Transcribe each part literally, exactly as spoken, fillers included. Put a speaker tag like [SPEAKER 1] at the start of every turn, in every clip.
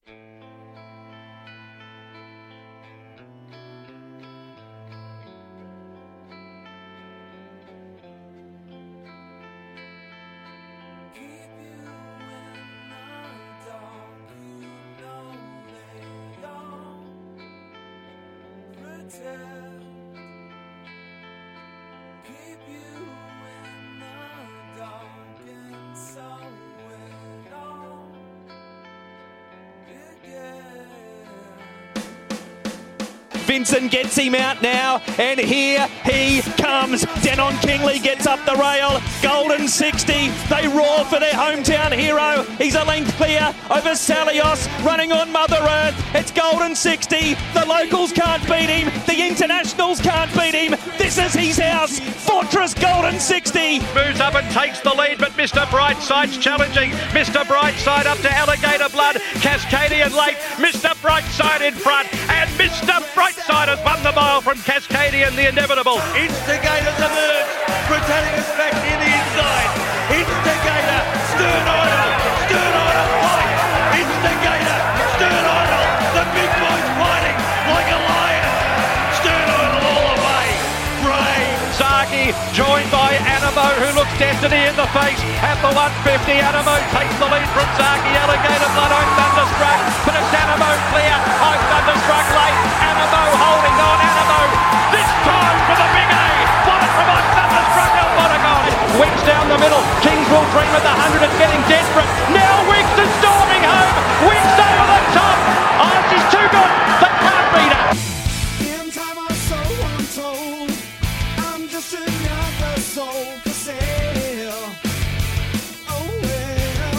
[SPEAKER 1] Vincent gets him out now, and here he comes. Denon Kingley gets up the rail. Golden sixty. They roar for their hometown hero. He's a length clear over Salios, running on Mother Earth. It's Golden sixty. The locals can't beat him. The internationals can't beat him. This is his house. Fortress Golden sixty.
[SPEAKER 2] Moves up and takes the lead, but Mister Brightside's challenging. Mister Brightside up to Alligator Blood. Cascadian late. Mister Brightside in front. And Mister Brightside has won the mile from Cascadian, the inevitable.
[SPEAKER 3] Instigators emerge. Britannicus back near the inside. Instigator. Stern Idol. Stern Idol fight. Instigator. Stern Idol. The big boys fighting like a lion. Stern Idol all the way. Brave.
[SPEAKER 2] Zaki joined by Animo, who looks destiny in the face at the one fifty. Animo takes the lead from Zaki. Alligator Blood on Thunderstruck, but it's Animo clear. I'm Thunderstruck late. Animo holding on. Animo this time for the big A. Won it from on Thunderstruck. El Monagon. Wicks down the middle. Kings will dream at the hundred. It's getting desperate. Now Wicks is storming home. Wicks over the top. Oh, she's too good. They can't beat her.
[SPEAKER 4] In time or so untold, I'm just another soul for sale. Oh well,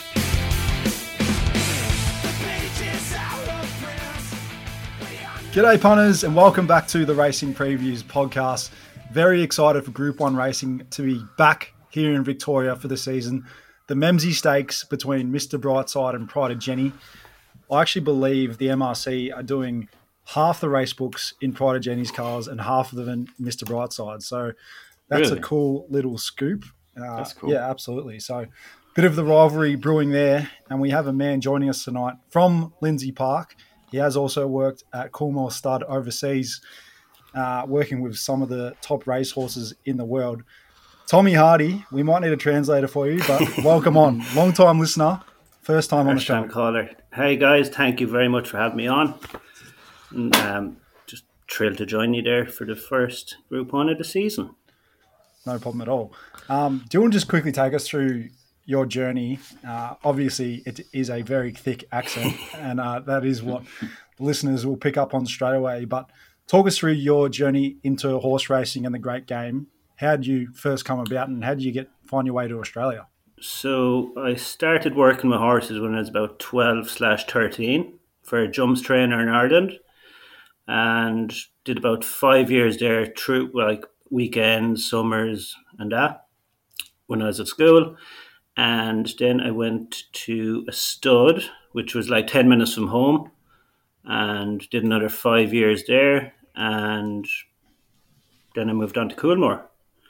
[SPEAKER 4] the page is out of print.
[SPEAKER 5] G'day punters and welcome back to the Racing Previews podcast. Very excited for Group one racing to be back here in Victoria for the season. The Memsie Stakes between Mister Brightside and Pride of Jenny. I actually believe the M R C are doing half the race books in Pride of Jenny's cars and half of them in Mister Brightside. So that's
[SPEAKER 6] Really?
[SPEAKER 5] a cool little scoop. Uh,
[SPEAKER 6] That's cool.
[SPEAKER 5] Yeah, absolutely. So bit of the rivalry brewing there. And we have a man joining us tonight from Lindsay Park. He has also worked at Coolmore Stud overseas, uh, working with some of the top racehorses in the world. Tommy Hardy, we might need a translator for you, but welcome on. Long-time listener, first time on the
[SPEAKER 6] First time
[SPEAKER 5] show.
[SPEAKER 6] caller. Hey guys, thank you very much for having me on. And, um, just thrilled to join you there for the first Group one of the season.
[SPEAKER 5] No problem at all. Um, do you want to just quickly take us through your journey? Uh, obviously, it is a very thick accent, and uh, that is what the listeners will pick up on straight away. But talk us through your journey into horse racing and the great game. How did you first come about, and how did you get find your way to Australia?
[SPEAKER 6] So I started working with horses when I was about twelve slash thirteen for a jumps trainer in Ireland, and did about five years there through like weekends, summers and that when I was at school. And then I went to a stud, which was like ten minutes from home, and did another five years there. And then I moved on to Coolmore,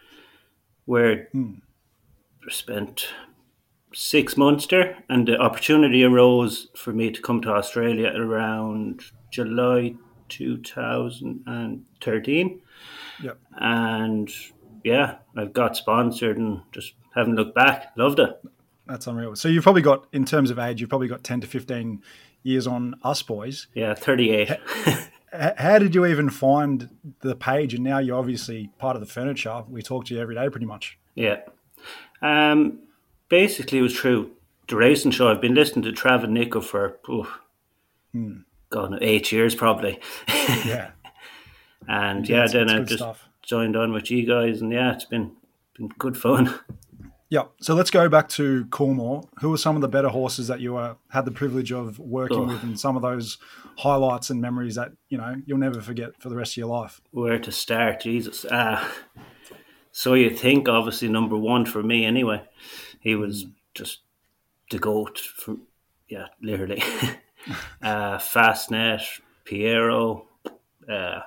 [SPEAKER 6] where
[SPEAKER 5] Hmm.
[SPEAKER 6] I spent six months there. And the opportunity arose for me to come to Australia around July two thousand thirteen.
[SPEAKER 5] Yep.
[SPEAKER 6] And yeah, I've got sponsored and just haven't looked back. Loved it.
[SPEAKER 5] That's unreal. So you've probably got, in terms of age, you've probably got ten to fifteen years on us boys.
[SPEAKER 6] Yeah, thirty-eight.
[SPEAKER 5] H- How did you even find the page? And now you're obviously part of the furniture. We talk to you every day pretty much.
[SPEAKER 6] Yeah. Um, basically, it was through the racing show. I've been listening to Trav and Nico for, oh,
[SPEAKER 5] Hmm.
[SPEAKER 6] God, eight years probably.
[SPEAKER 5] Yeah.
[SPEAKER 6] And
[SPEAKER 5] Yeah,
[SPEAKER 6] yeah,
[SPEAKER 5] it's-
[SPEAKER 6] then
[SPEAKER 5] it's
[SPEAKER 6] I've
[SPEAKER 5] good
[SPEAKER 6] just
[SPEAKER 5] stuff.
[SPEAKER 6] joined on with you guys. And yeah, it's been, been good fun.
[SPEAKER 5] Yeah. So let's go back to Coolmore. Who were some of the better horses that you uh, had the privilege of working
[SPEAKER 6] Oh.
[SPEAKER 5] with, and some of those highlights and memories that, you know, you'll never forget for the rest of your life?
[SPEAKER 6] Where to start, Jesus. Uh, so you think, obviously, number one for me anyway. He was just the GOAT, for, yeah, literally. uh, Fastnet, Piero, uh,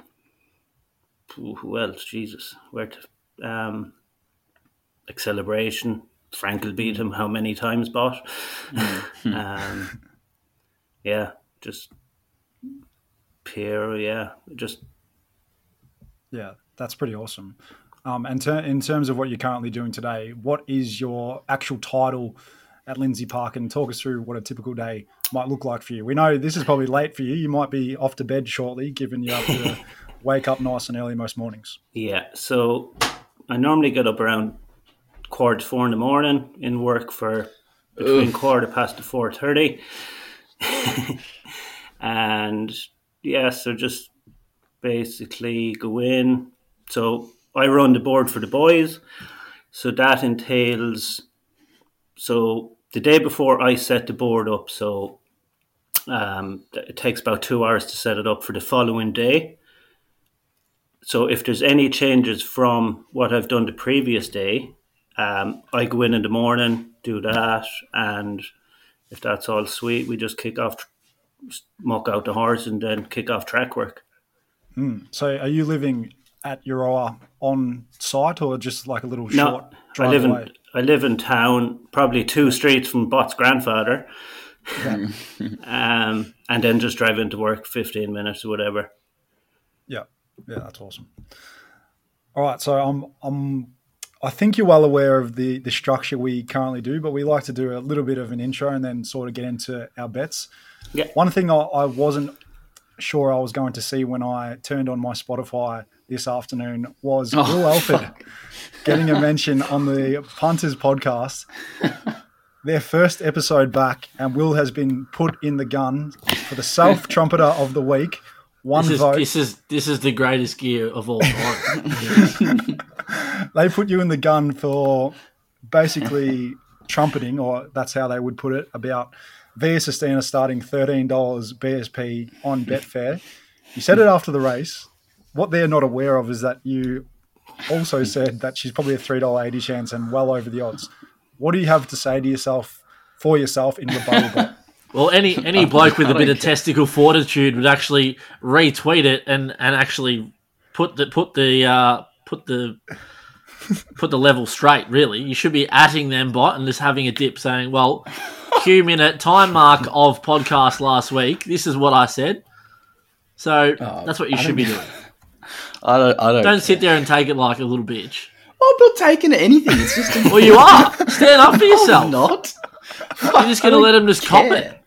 [SPEAKER 6] who who else? Jesus. Where to... Um, Acceleration. Frankel beat him how many times, but um, yeah, just pure, yeah, just
[SPEAKER 5] Yeah, that's pretty awesome. Um, and ter- in terms of what you're currently doing today, what is your actual title at Lindsay Park? And talk us through what a typical day might look like for you. We know this is probably late for you. You might be off to bed shortly, given you have to wake up nice and early most mornings.
[SPEAKER 6] yeah. So I normally get up around quarter to four in the morning, in work for between Ugh. quarter past to four thirty, and yeah, so just basically go in. So I run the board for the boys, so that entails. So the day before I set the board up, so um, it takes about two hours to set it up for the following day. So if there's any changes from what I've done the previous day, um, I go in in the morning, do that, and if that's all sweet, we just kick off, muck out the horse, and then kick off track work.
[SPEAKER 5] Mm. So are you living at Euroa on site, or just like a little
[SPEAKER 6] no,
[SPEAKER 5] short drive
[SPEAKER 6] I live
[SPEAKER 5] away?
[SPEAKER 6] In, I live in town, probably two streets from Bot's grandfather,
[SPEAKER 5] Yeah.
[SPEAKER 6] um, and then just drive into work fifteen minutes or whatever.
[SPEAKER 5] Yeah, yeah, that's awesome. All right, so I'm, I'm, I think you're well aware of the the structure we currently do, but we like to do a little bit of an intro and then sort of get into our bets.
[SPEAKER 6] Yeah.
[SPEAKER 5] One thing I, I wasn't sure I was going to see when I turned on my Spotify this afternoon was oh, Will Alford fuck. getting a mention on the Punters podcast. Their first episode back, and Will has been put in the gun for the Self Trumpeter of the Week. One
[SPEAKER 7] this is,
[SPEAKER 5] vote.
[SPEAKER 7] This is this is the greatest gear of all time.
[SPEAKER 5] They put you in the gun for basically trumpeting, or that's how they would put it, about Via Sistina starting thirteen dollars B S P on Betfair. You said it after the race. What they're not aware of is that you also said that she's probably a three dollars eighty chance and well over the odds. What do you have to say to yourself, for yourself, in rebuttal bet?
[SPEAKER 7] Well, any any bloke with a bit of testicle fortitude would actually retweet it and, and actually put the put the uh, put the put the level straight. Really, you should be atting them bot and just having a dip, saying, "Well, Q minute time mark of podcast last week. This is what I said." So oh, that's what you I should be doing.
[SPEAKER 8] I don't. I don't.
[SPEAKER 7] Don't sit there and take it like a little bitch.
[SPEAKER 8] I'm not taking anything. It's just. A...
[SPEAKER 7] Well, you are. Stand up for yourself.
[SPEAKER 8] I'm not.
[SPEAKER 7] You're just going to let them just care. Cop it.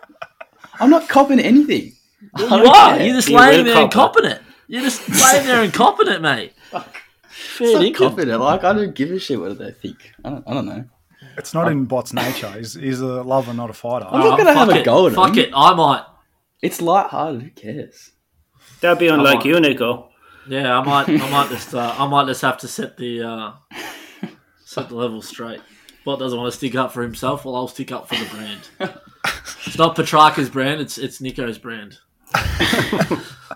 [SPEAKER 8] I'm not copping anything.
[SPEAKER 7] Well, you are. Care. You're just you laying there and copping it. it. You're just laying there and copping it, mate.
[SPEAKER 8] Fair not copping it. Like, I don't give a shit what they think. I don't. I don't know.
[SPEAKER 5] It's not I'm... in Bot's nature. He's, he's a lover, not a fighter.
[SPEAKER 8] I'm not going to have
[SPEAKER 7] it.
[SPEAKER 8] a go at him.
[SPEAKER 7] Fuck it. I might.
[SPEAKER 8] It's lighthearted. Who cares?
[SPEAKER 6] That'd be unlike you, Nico.
[SPEAKER 7] Yeah, I might. I might just. Uh, I might just have to set the uh, set the level straight. Bot doesn't want to stick up for himself. Well, I'll stick up for the brand. It's not Petrarca's brand. It's it's Nico's brand.
[SPEAKER 5] uh,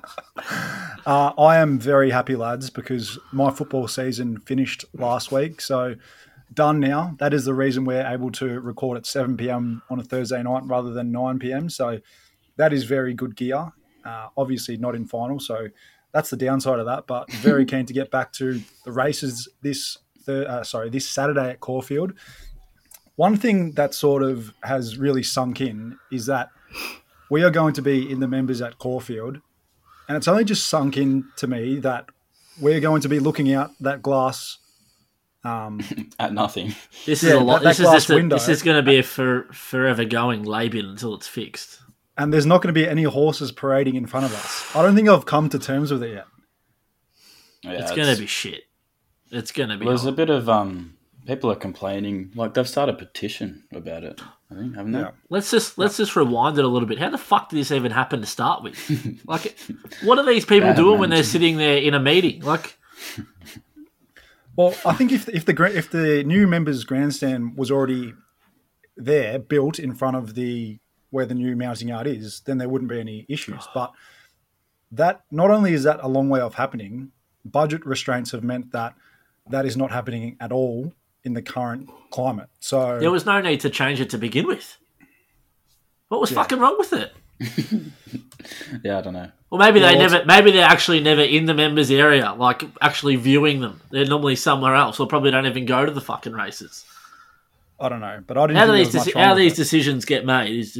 [SPEAKER 5] I am very happy, lads, because my football season finished last week. So done now. That is the reason we're able to record at seven p.m. on a Thursday night rather than nine p.m. So that is very good gear. Uh, obviously not in final, so that's the downside of that. But very keen to get back to the races this thir- uh, sorry this Saturday at Caulfield. One thing that sort of has really sunk in is that we are going to be in the members at Caulfield, and it's only just sunk in to me that we're going to be looking out that glass um,
[SPEAKER 8] at nothing.
[SPEAKER 7] This is yeah, a lot. That, this, that is just a, this is going to be a for, forever going lay-bin until it's fixed.
[SPEAKER 5] And there's not going to be any horses parading in front of us. I don't think I've come to terms with it yet.
[SPEAKER 7] Yeah, it's, it's going to be shit. It's going to be.
[SPEAKER 8] Well, there's a bit of um. People are complaining, like they've started a petition about it. I think, haven't they? Yeah.
[SPEAKER 7] Let's just let's just rewind it a little bit. How the fuck did this even happen to start with? Like, what are these people Bad doing when they're sitting there in a meeting? Like,
[SPEAKER 5] well, I think if if the if the new members' grandstand was already there, built in front of the where the new mounting yard is, then there wouldn't be any issues. But that not only is that a long way off happening, budget restraints have meant that that is not happening at all in the current climate. So
[SPEAKER 7] there was no need to change it to begin with. What was yeah. fucking wrong with it?
[SPEAKER 8] Yeah, I don't know.
[SPEAKER 7] Or maybe well, they never. Maybe they're actually never in the members area, like actually viewing them. They're normally somewhere else, or probably don't even go to the fucking races.
[SPEAKER 5] I don't know, but I didn't.
[SPEAKER 7] How
[SPEAKER 5] think
[SPEAKER 7] these
[SPEAKER 5] there was
[SPEAKER 7] deci-
[SPEAKER 5] much
[SPEAKER 7] how these
[SPEAKER 5] it.
[SPEAKER 7] decisions get made is just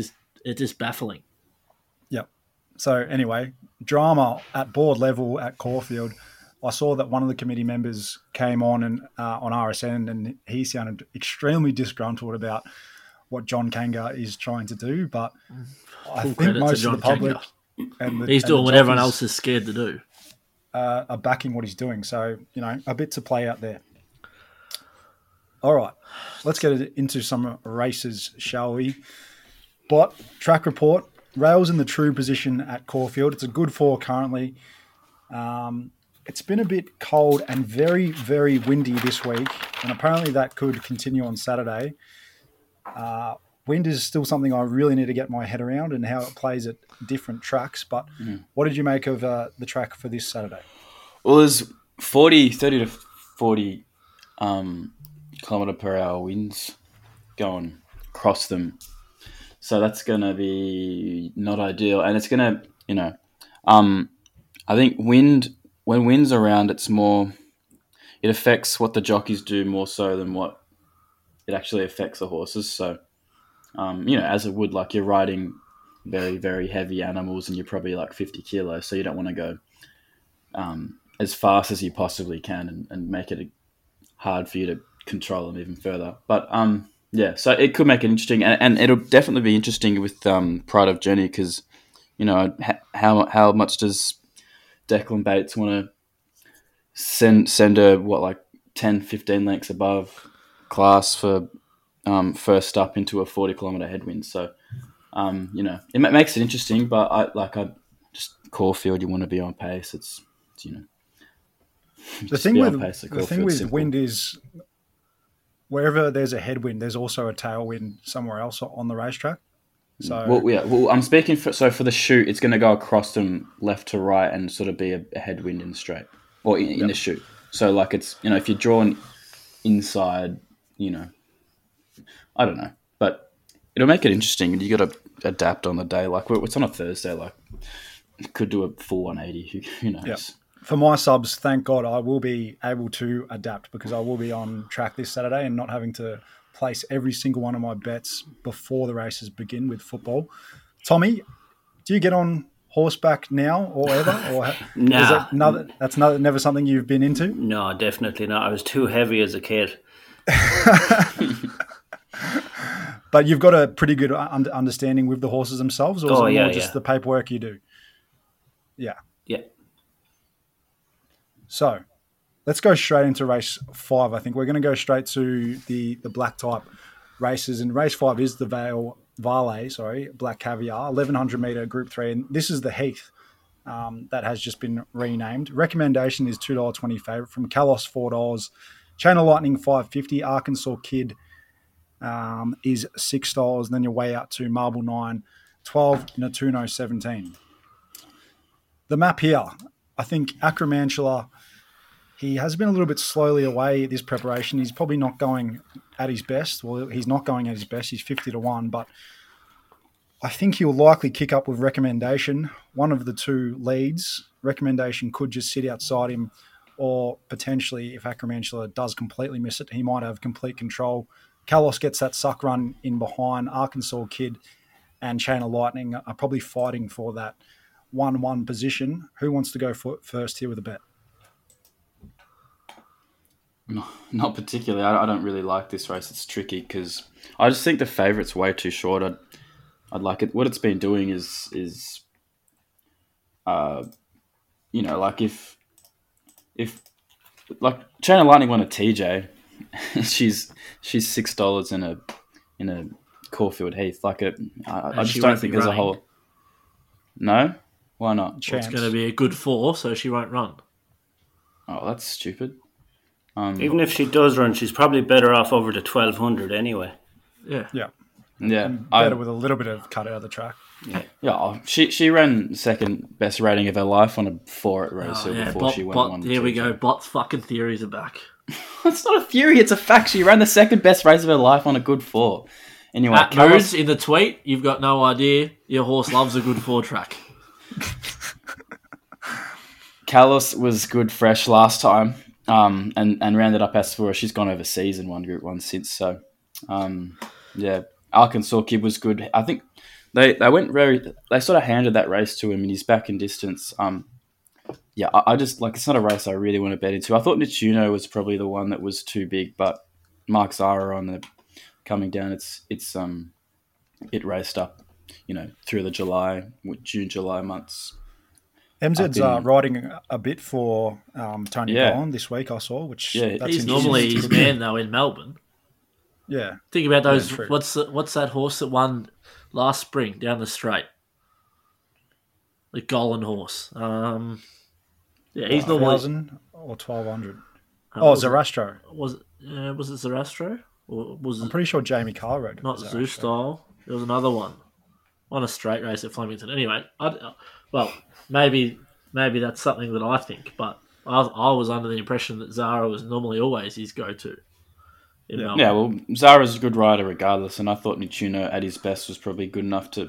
[SPEAKER 7] it's just baffling.
[SPEAKER 5] Yep. So anyway, drama at board level at Caulfield. I saw that one of the committee members came on and uh, on R S N, and he sounded extremely disgruntled about what John Kanga is trying to do. But I
[SPEAKER 7] Full
[SPEAKER 5] think
[SPEAKER 7] credit to
[SPEAKER 5] most of
[SPEAKER 7] John
[SPEAKER 5] the public
[SPEAKER 7] Kanga.
[SPEAKER 5] and the,
[SPEAKER 7] He's
[SPEAKER 5] and
[SPEAKER 7] doing
[SPEAKER 5] the
[SPEAKER 7] what everyone
[SPEAKER 5] jockeys,
[SPEAKER 7] else is scared to do.
[SPEAKER 5] uh, are backing what he's doing. So, you know, a bit to play out there. All right, let's get into some races, shall we? But track report, rails in the true position at Caulfield. It's a good four currently. Um, it's been a bit cold and very, very windy this week, and apparently that could continue on Saturday. Uh, wind is still something I really need to get my head around and how it plays at different tracks. But mm. what did you make of uh, the track for this Saturday?
[SPEAKER 8] Well, there's forty, thirty to forty um, kilometre per hour winds going across them. So that's going to be not ideal. And it's going to, you know, um, I think wind, when wind's around, it's more, it affects what the jockeys do more so than what it actually affects the horses. So, um, you know, as it would, like you're riding very, very heavy animals and you're probably like fifty kilos. So you don't want to go um, as fast as you possibly can and, and make it hard for you to control them even further. But, um, yeah, so it could make it interesting, and, and it'll definitely be interesting with um, Pride of Jenny because, you know, ha- how how much does Declan Bates want to send send her, what, like ten, fifteen lengths above class for um, first up into a forty kilometre headwind? So, um, you know, it makes it interesting, but I like I just Caulfield, you want to be on pace. It's, it's you know,
[SPEAKER 5] the thing with the thing with simple. wind is, wherever there's a headwind, there's also a tailwind somewhere else on the racetrack. So,
[SPEAKER 8] well, yeah. Well, I'm speaking for so for the chute, it's going to go across them left to right and sort of be a, a headwind in the straight or in, in yep. the chute. So, like it's you know, if you're drawn inside, you know, I don't know, but it'll make it interesting, and you got to adapt on the day. Like it's on a Thursday, like could do a full one eighty. Who, who knows?
[SPEAKER 5] Yep. For my subs, thank God I will be able to adapt because I will be on track this Saturday and not having to place every single one of my bets before the races begin with football. Tommy, do you get on horseback now or ever? Or
[SPEAKER 6] nah.
[SPEAKER 5] is that another, that's another, never something you've been into?
[SPEAKER 6] No, definitely not. I was too heavy as a kid.
[SPEAKER 5] But you've got a pretty good understanding with the horses themselves, or is
[SPEAKER 6] oh,
[SPEAKER 5] it
[SPEAKER 6] yeah,
[SPEAKER 5] more just
[SPEAKER 6] yeah.
[SPEAKER 5] the paperwork you do? Yeah.
[SPEAKER 6] Yeah.
[SPEAKER 5] So let's go straight into race five. I think we're going to go straight to the, the black type races. And race five is the Vale, Vale sorry, Black Caviar, eleven hundred metre Group three. And this is the Heath um, that has just been renamed. Recommendation is two dollars twenty favourite from Kalos, four dollars. Chain of Lightning, five dollars fifty. Arkansas Kid um, is six dollars. And then your way out to Marble nine, twelve. Natuno, seventeen. The map here, I think Acromantula, he has been a little bit slowly away this preparation. He's probably not going at his best. Well, he's not going at his best. He's fifty to one, but I think he'll likely kick up with Recommendation. One of the two leads. Recommendation could just sit outside him, or potentially if Acromantula does completely miss it, he might have complete control. Kalos gets that suck run in behind. Arkansas Kid and Chain of Lightning are probably fighting for that one one position. Who wants to go for first here with a bet?
[SPEAKER 8] No, not particularly. I, I don't really like this race. It's tricky because I just think the favourite's way too short. I'd, I'd like it. What it's been doing is, is, uh, you know, like if, if, like Chain of Lightning won a T J, she's she's six dollars in a in a Caulfield Heath. Like it, I, I just don't think there's running. a whole. No, why not?
[SPEAKER 7] Chance. It's going to be a good four, so she won't run.
[SPEAKER 8] Oh, that's stupid. Um,
[SPEAKER 6] Even if she does run, she's probably better off over the twelve hundred anyway.
[SPEAKER 7] Yeah.
[SPEAKER 5] Yeah.
[SPEAKER 8] Yeah.
[SPEAKER 5] And better I, with a little bit of cut out of the track.
[SPEAKER 8] Yeah. Yeah. She she ran second best rating of her life on a four at Rosehill
[SPEAKER 7] oh, yeah.
[SPEAKER 8] before
[SPEAKER 7] bot,
[SPEAKER 8] she went
[SPEAKER 7] bot,
[SPEAKER 8] one.
[SPEAKER 7] Here we go. Bot's fucking theories are back.
[SPEAKER 8] It's not a theory. It's a fact. She ran the second best race of her life on a good four. Anyway,
[SPEAKER 7] At Moods in the tweet, you've got no idea. Your horse loves a good four track.
[SPEAKER 8] Kalos was good fresh last time. Um, and, and rounded up as for her. She's gone overseas and won Group One since. So, um, yeah, Arkansas Kid was good. I think they they went very. They sort of handed that race to him, and he's back in distance. Um, yeah, I, I just like it's not a race I really want to bet into. I thought Nichuno was probably the one that was too big, but Mark Zahra on the coming down, it's it's um it raced up, you know, through the July, June, July months.
[SPEAKER 5] M Z's
[SPEAKER 8] been-
[SPEAKER 5] uh, riding a bit for um, Tony
[SPEAKER 8] Yeah.
[SPEAKER 5] Bowen this week, I saw, which
[SPEAKER 8] Yeah,
[SPEAKER 5] that's
[SPEAKER 7] He's
[SPEAKER 5] interesting.
[SPEAKER 7] normally his man though in Melbourne.
[SPEAKER 5] Yeah.
[SPEAKER 7] Think about those.
[SPEAKER 5] true.
[SPEAKER 7] what's the, what's that horse that won last spring down the straight? The Golan horse. Um, yeah, he's normally.
[SPEAKER 5] one thousand or twelve hundred.
[SPEAKER 7] uh,
[SPEAKER 5] Oh,
[SPEAKER 7] was it-
[SPEAKER 5] Zarastro.
[SPEAKER 7] Was it? Uh, was it Zarastro? Or was
[SPEAKER 5] I'm
[SPEAKER 7] it
[SPEAKER 5] pretty sure Jamie Carr rode it.
[SPEAKER 7] not
[SPEAKER 5] Zarastro.
[SPEAKER 7] Zoo Style? There was another one. On a straight race at Flemington. Anyway, I, well, maybe maybe that's something that I think, but I, I was under the impression that Zara was normally always his go-to. in
[SPEAKER 5] Yeah.
[SPEAKER 7] Melbourne.
[SPEAKER 8] Yeah, well, Zara's a good rider regardless, and I thought Nichuno at his best was probably good enough to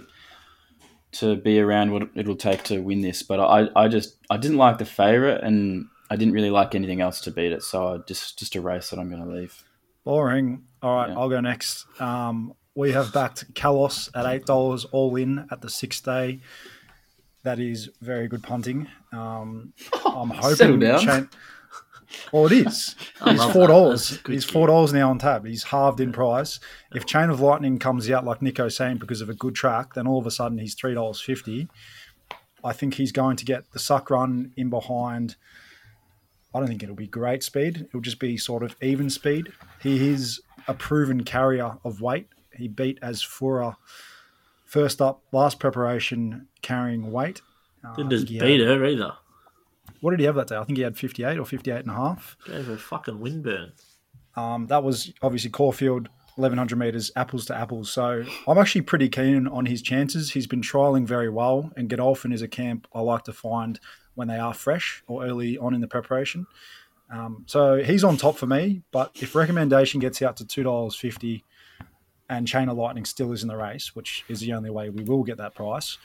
[SPEAKER 8] to be around what it'll take to win this. But I, I just I didn't like the favourite, and I didn't really like anything else to beat it. So I just just a race that I'm going to leave.
[SPEAKER 5] Boring. All right,
[SPEAKER 8] Yeah.
[SPEAKER 5] I'll go next. Um, we have backed Kalos at eight dollars all in at the sixth day. That is very good punting. Um, I'm hoping.
[SPEAKER 8] Settle down.
[SPEAKER 5] Shane- well, it is.
[SPEAKER 7] I
[SPEAKER 5] He's
[SPEAKER 7] love
[SPEAKER 5] four
[SPEAKER 7] that.
[SPEAKER 5] dollars.
[SPEAKER 7] That's a good
[SPEAKER 5] He's
[SPEAKER 7] gig.
[SPEAKER 5] four dollars now on tab. He's halved in price. If Chain of Lightning comes out like Nico's saying because of a good track, then all of a sudden he's three dollars fifty. I think he's going to get the suck run in behind. I don't think it'll be great speed. It'll just be sort of even speed. He is a proven carrier of weight. He beat Asfura first up, last preparation, carrying weight. Uh,
[SPEAKER 7] Didn't
[SPEAKER 5] I
[SPEAKER 7] just
[SPEAKER 5] think he
[SPEAKER 7] beat
[SPEAKER 5] had-
[SPEAKER 7] her either.
[SPEAKER 5] What did he have that day? I think he had fifty-eight or fifty-eight and a half.
[SPEAKER 7] Gave her a fucking wind burn.
[SPEAKER 5] Um, that was obviously Caulfield, eleven hundred metres, apples to apples. So I'm actually pretty keen on his chances. He's been trialling very well, and Godolphin is a camp I like to find when they are fresh or early on in the preparation. Um, so he's on top for me, but if recommendation gets out to two dollars fifty and Chain of Lightning still is in the race, which is the only way we will get that price,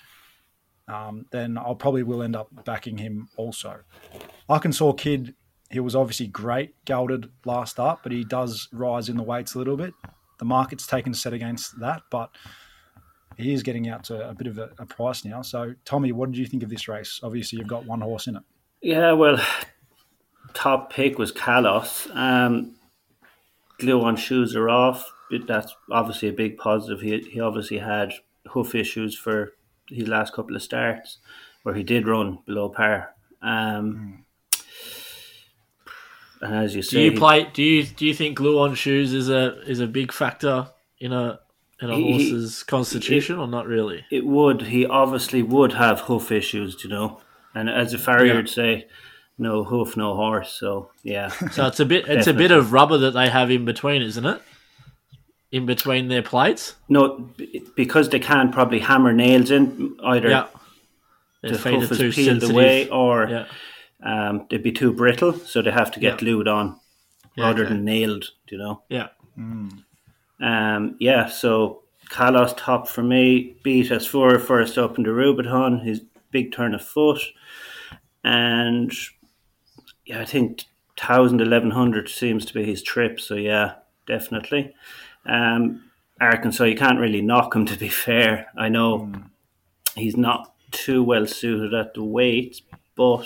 [SPEAKER 5] um, then I'll probably will end up backing him also. Arkansas Kid, he was obviously great, gelded last up, but he does rise in the weights a little bit. The market's taken a set against that, but he is getting out to a bit of a, a price now. So, Tommy, what did you think of this race? Obviously, you've got one horse in it.
[SPEAKER 6] Yeah, well, top pick was Kalos. Um, glue on shoes are off. But that's obviously a big positive. He he obviously had hoof issues for his last couple of starts, where he did run below par. Um, and as you
[SPEAKER 7] Do
[SPEAKER 6] say,
[SPEAKER 7] you
[SPEAKER 6] he-
[SPEAKER 7] play? Do you do you think glue on shoes is a is a big factor in a in a
[SPEAKER 6] He- he-
[SPEAKER 7] horse's constitution, or not really?
[SPEAKER 6] it would. He obviously would have hoof issues, you know. And as a farrier
[SPEAKER 7] Yeah.
[SPEAKER 6] would say, no hoof, no horse. So yeah,
[SPEAKER 7] So it's a bit it's a bit
[SPEAKER 6] Definitely.
[SPEAKER 7] of rubber that they have in between, isn't it? In between their plates.
[SPEAKER 6] no, b- because they can't probably hammer nails in either.
[SPEAKER 7] Yeah. Their
[SPEAKER 6] The
[SPEAKER 7] feet
[SPEAKER 6] hoof
[SPEAKER 7] are
[SPEAKER 6] is
[SPEAKER 7] too
[SPEAKER 6] peeled
[SPEAKER 7] sensitive.
[SPEAKER 6] away, or
[SPEAKER 7] Yeah.
[SPEAKER 6] um, they'd be too brittle, so they have to get
[SPEAKER 7] Yeah.
[SPEAKER 6] glued on
[SPEAKER 7] Yeah,
[SPEAKER 6] rather
[SPEAKER 7] okay.
[SPEAKER 6] than nailed. You know.
[SPEAKER 7] Yeah.
[SPEAKER 6] Um, yeah, so Kalos top for me, beat Asfura first up in the Rubicon, his big turn of foot. And yeah, I think one thousand, eleven hundred seems to be his trip. So yeah, definitely. Um, Arkansas, you can't really knock him, to be fair. I know he's not too well suited at the weight, but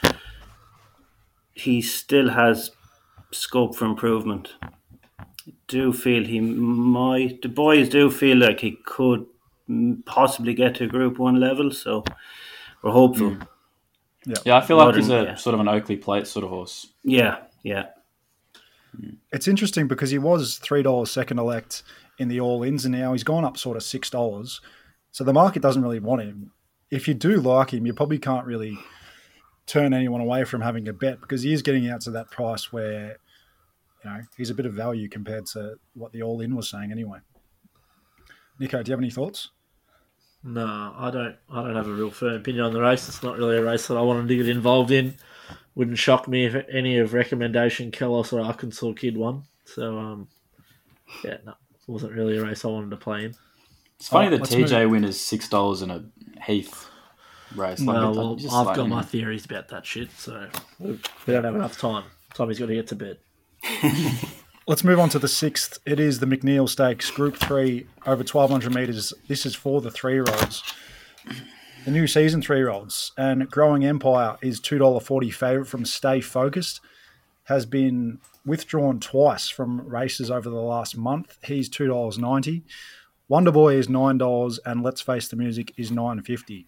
[SPEAKER 6] he still has scope for improvement. Do feel he might. The boys do feel like he could mm, possibly get to Group One level, so we're hopeful.
[SPEAKER 8] Yeah, I feel like
[SPEAKER 6] Modern,
[SPEAKER 8] he's a
[SPEAKER 6] yeah.
[SPEAKER 8] sort of an Oakley plate sort of horse.
[SPEAKER 6] Yeah, yeah,
[SPEAKER 5] It's interesting because he was three dollars second elect in the all-ins, and now he's gone up sort of six dollars. So the market doesn't really want him. If you do like him, you probably can't really turn anyone away from having a bet because he is getting out to that price where, you know, he's a bit of value compared to what the all-in was saying anyway. Nico, do you have any thoughts?
[SPEAKER 7] No, I don't. I don't have a real firm opinion on the race. It's not really a race that I wanted to get involved in. Wouldn't shock me if any of recommendation Kellos or Arkansas Kid won. So, um, yeah, no, it wasn't really a race I wanted to play in.
[SPEAKER 8] It's funny
[SPEAKER 5] Oh,
[SPEAKER 8] that
[SPEAKER 5] let's
[SPEAKER 8] T J
[SPEAKER 5] move-
[SPEAKER 8] win is six dollars in a Heath race. Like,
[SPEAKER 7] Well,
[SPEAKER 8] it-
[SPEAKER 7] well
[SPEAKER 8] just
[SPEAKER 7] I've
[SPEAKER 8] like,
[SPEAKER 7] got
[SPEAKER 8] mm.
[SPEAKER 7] my theories about that shit, so we don't have enough time. Tommy's got to get to bed.
[SPEAKER 5] Let's move on to the sixth. It is the McNeil Stakes, Group three, over twelve hundred metres. This is for the three-year-olds. The new season three-year-olds. And Growing Empire is two dollars forty favourite from Stay Focused. Has been withdrawn twice from races over the last month. He's two dollars ninety. Wonder Boy is nine dollars and Let's Face the Music is nine dollars fifty.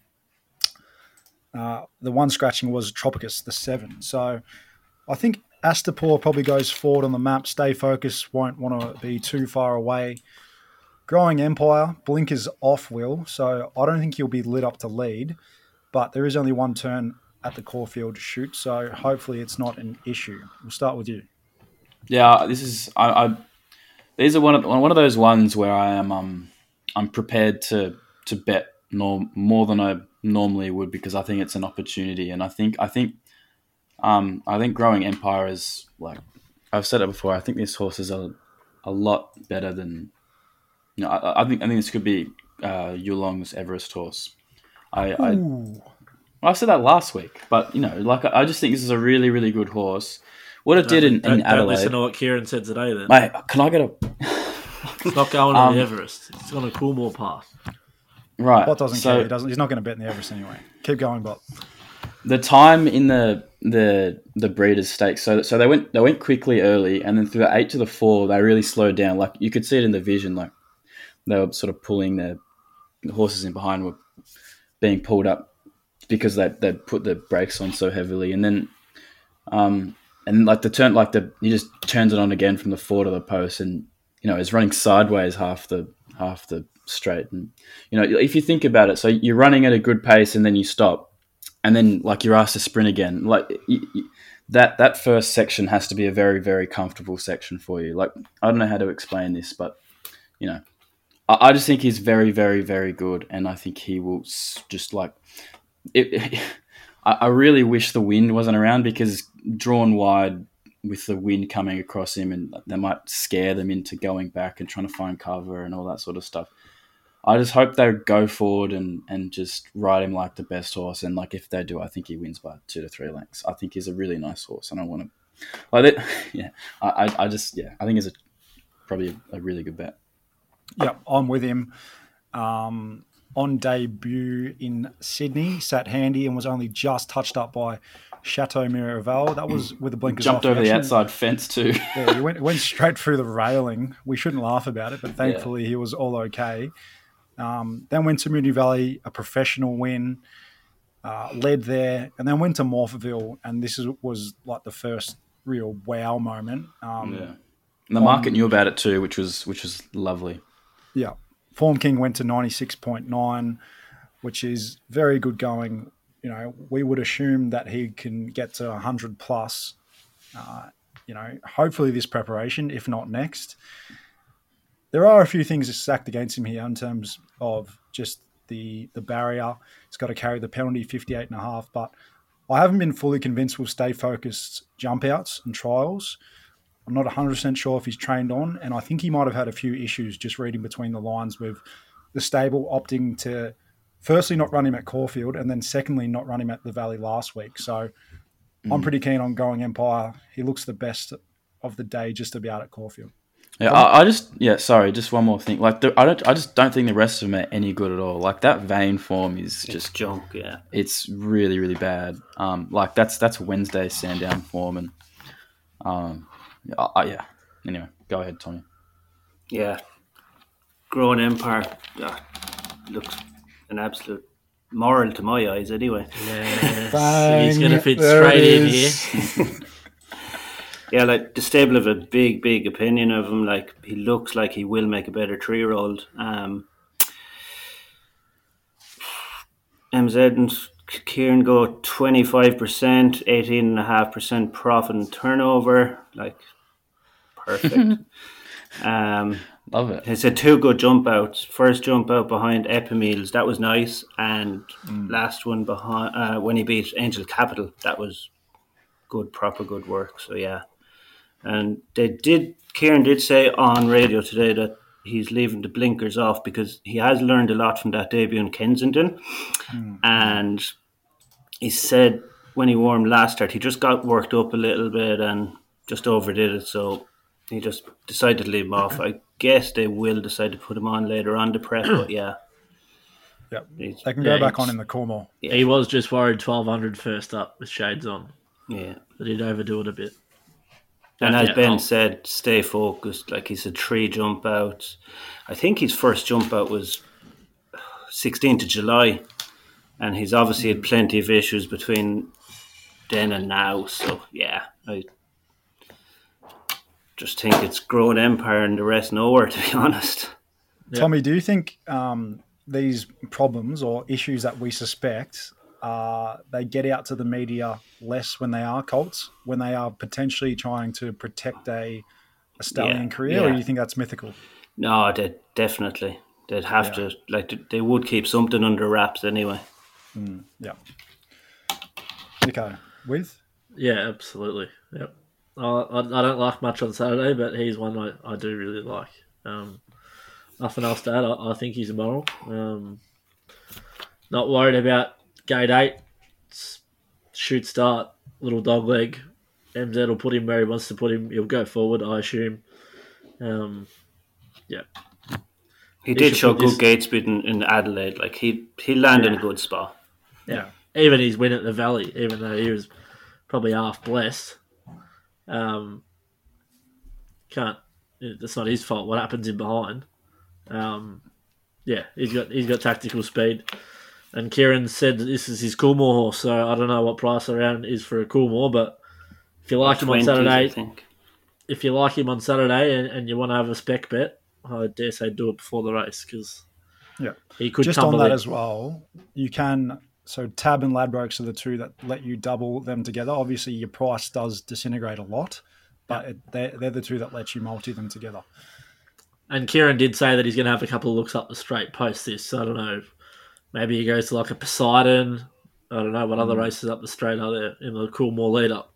[SPEAKER 5] Uh, the one scratching was Tropicus, the seven. So I think Astapor probably goes forward on the map. Stay Focused, won't want to be too far away. Growing Empire, blinkers off Will, so I don't think he'll be lit up to lead, but there is only one turn at the Caulfield to shoot, so hopefully it's not an issue. We'll start with you.
[SPEAKER 8] Yeah, this is I. I these are one of one of those ones where I am um I'm prepared to to bet norm, more than I normally would because I think it's an opportunity, and I think I think. Um, I think Growing Empire is like I've said it before. I think this horse is a, a lot better than you know. I, I think I think this could be uh, Yulong's Everest horse. I, I well, I said that last week, but you know, like I just think this is a really really good horse. What it
[SPEAKER 7] No,
[SPEAKER 8] did in,
[SPEAKER 7] don't,
[SPEAKER 8] in
[SPEAKER 7] don't
[SPEAKER 8] Adelaide.
[SPEAKER 7] listen to what Kieran said today. Then
[SPEAKER 8] Mate, can I get a?
[SPEAKER 7] it's not going on
[SPEAKER 8] um,
[SPEAKER 7] the Everest. It's on a Coolmore path.
[SPEAKER 8] Right.
[SPEAKER 5] Bot doesn't
[SPEAKER 8] so,
[SPEAKER 5] care. He doesn't. He's not going to bet in the Everest anyway. Keep going, Bot.
[SPEAKER 8] The time in the the the Breeders' Stakes, so so they went they went quickly early, and then through the eight to the four, they really slowed down. Like you could see it in the vision, like they were sort of pulling their the horses in behind were being pulled up because they they put the brakes on so heavily, and then um and like the turn like the he just turns it on again from the four to the post, and you know it's running sideways half the half the straight, and you know if you think about it, so you're running at a good pace and then you stop. And then, like, you're asked to sprint again. Like you, you, that, that first section has to be a very, very comfortable section for you. Like, I don't know how to explain this, but you know, I, I just think he's very, very, very good, and I think he will just like. It, it, I, I really wish the wind wasn't around because drawn wide with the wind coming across him, and they might scare them into going back and trying to find cover and all that sort of stuff. I just hope they go forward and, and just ride him like the best horse. And like if they do, I think he wins by two to three lengths. I think he's a really nice horse, and I want to like it. Yeah, I, I just yeah, I think it's a probably a, a really good bet.
[SPEAKER 5] Yep, I'm with him. Um, on debut in Sydney, sat handy and was only just touched up by Chateau Miraval. That was with the blinkers
[SPEAKER 8] Jumped
[SPEAKER 5] off.
[SPEAKER 8] over the
[SPEAKER 5] Actually,
[SPEAKER 8] outside fence too.
[SPEAKER 5] yeah, he went went straight through the railing. We shouldn't laugh about it, but thankfully yeah. he was all okay. Um, then went to Moonee Valley, a professional win, uh, led there, and then went to Morpheville, and this is, was like the first real wow moment. Um,
[SPEAKER 8] yeah, and the market on, knew about it too, which was which was lovely.
[SPEAKER 5] Yeah, Form King went to ninety-six point nine, which is very good going. You know, we would assume that he can get to one hundred plus. Uh, you know, hopefully this preparation, if not next. There are a few things stacked against him here in terms of just the the barrier. He's got to carry the penalty fifty-eight and a half, but I haven't been fully convinced we'll stay focused jump outs and trials. I'm not one hundred percent sure if he's trained on, and I think he might have had a few issues just reading between the lines with the stable opting to firstly not run him at Caulfield and then secondly not run him at the Valley last week. So mm. I'm pretty keen on Growing Empire. He looks the best of the day just to be out at Caulfield.
[SPEAKER 8] Yeah, I, I just yeah. Sorry, just one more thing. Like, the, I don't, I just don't think the rest of them are any good at all. Like that Vane form is just
[SPEAKER 6] it's junk. Yeah,
[SPEAKER 8] it's really, really bad. Um, like that's that's Wednesday Sandown form, and um, I, I, yeah. Anyway, go ahead, Tommy.
[SPEAKER 6] Yeah, Growing Empire uh, looks an absolute moral to my eyes. Anyway,
[SPEAKER 7] yes. He's going to fit straight in here.
[SPEAKER 6] Yeah, like the stable have a big, big opinion of him. Like he looks like he will make a better three-year-old. Um, M Z and Kieran go twenty-five percent, eighteen point five percent profit and turnover. Like perfect. um,
[SPEAKER 8] Love it.
[SPEAKER 6] It's a two good jump outs. First jump out behind Epimils, that was nice, and mm. last one behind uh, when he beat Angel Capital, that was good, proper good work. So yeah. And they did. Kieran did say on radio today that he's leaving the blinkers off because he has learned a lot from that debut in Kensington. Mm. And he said when he wore him last start, he just got worked up a little bit and just overdid it. So he just decided to leave him off. I guess they will decide to put him on later on to prep, but yeah.
[SPEAKER 5] Yep.
[SPEAKER 6] He's-
[SPEAKER 5] They can
[SPEAKER 7] Yeah,
[SPEAKER 5] go back
[SPEAKER 7] it's-
[SPEAKER 5] on in the Cornwall.
[SPEAKER 6] Yeah.
[SPEAKER 7] He was just worried twelve hundred first up with shades on.
[SPEAKER 6] Yeah.
[SPEAKER 7] That he'd overdo it a bit.
[SPEAKER 6] And
[SPEAKER 7] Yeah,
[SPEAKER 6] as
[SPEAKER 7] yeah,
[SPEAKER 6] Ben
[SPEAKER 7] oh.
[SPEAKER 6] said, stay focused. Like he's a three jump out. I think his first jump out was sixteenth of July. And he's obviously had plenty of issues between then and now. So, yeah, I just think it's grown empire and the rest nowhere, to be honest.
[SPEAKER 7] Yeah.
[SPEAKER 5] Tommy, do you think um, these problems or issues that we suspect, uh, they get out to the media less when they are colts, when they are potentially trying to protect a, a stallion
[SPEAKER 6] Yeah,
[SPEAKER 5] career, or
[SPEAKER 6] yeah.
[SPEAKER 5] do you think that's mythical?
[SPEAKER 6] No, they definitely. They'd have
[SPEAKER 5] Yeah.
[SPEAKER 6] to, like, they would keep something under wraps anyway.
[SPEAKER 5] Yeah. Okay. With?
[SPEAKER 7] Yeah, absolutely. Yep. I, I, I don't like much on Saturday, but he's one I, I do really like. Um, nothing else to add. I, I think he's immoral. Um, not worried about gate eight. S- Shoot start, little dog leg. M Z will put him where he wants to put him. He'll go forward, I assume. Um, yeah.
[SPEAKER 6] He,
[SPEAKER 7] He
[SPEAKER 6] did
[SPEAKER 7] should
[SPEAKER 6] show
[SPEAKER 7] put
[SPEAKER 6] good
[SPEAKER 7] this-
[SPEAKER 6] gate speed in, in Adelaide. Like, he, he landed in
[SPEAKER 7] Yeah.
[SPEAKER 6] a good spot.
[SPEAKER 7] Yeah. Even his win at the Valley, even though he was probably half blessed. Um, can't. That's not his fault. What happens in behind? Um, yeah, he's got he's got tactical speed. And Kieran said that this is his Coolmore horse, so I don't know what price around is for a Coolmore, but if you like him on
[SPEAKER 6] twenties, I
[SPEAKER 7] Saturday,
[SPEAKER 6] think.
[SPEAKER 7] if you like him on Saturday and, and you want to have a spec bet, I dare say do it before the race because
[SPEAKER 5] Yeah.
[SPEAKER 7] he could
[SPEAKER 5] Just on
[SPEAKER 7] tumble
[SPEAKER 5] that
[SPEAKER 7] in.
[SPEAKER 5] as well, you can. So Tab and Ladbrokes are the two that let you double them together. Obviously, your price does disintegrate a lot, but it, they're, they're the two that let you multi them together.
[SPEAKER 7] And Kieran did say that he's going to have a couple of looks up the straight post this. So I don't know. Maybe he goes to like a Poseidon. I don't know what other races up the straight are there in the Coolmore lead up.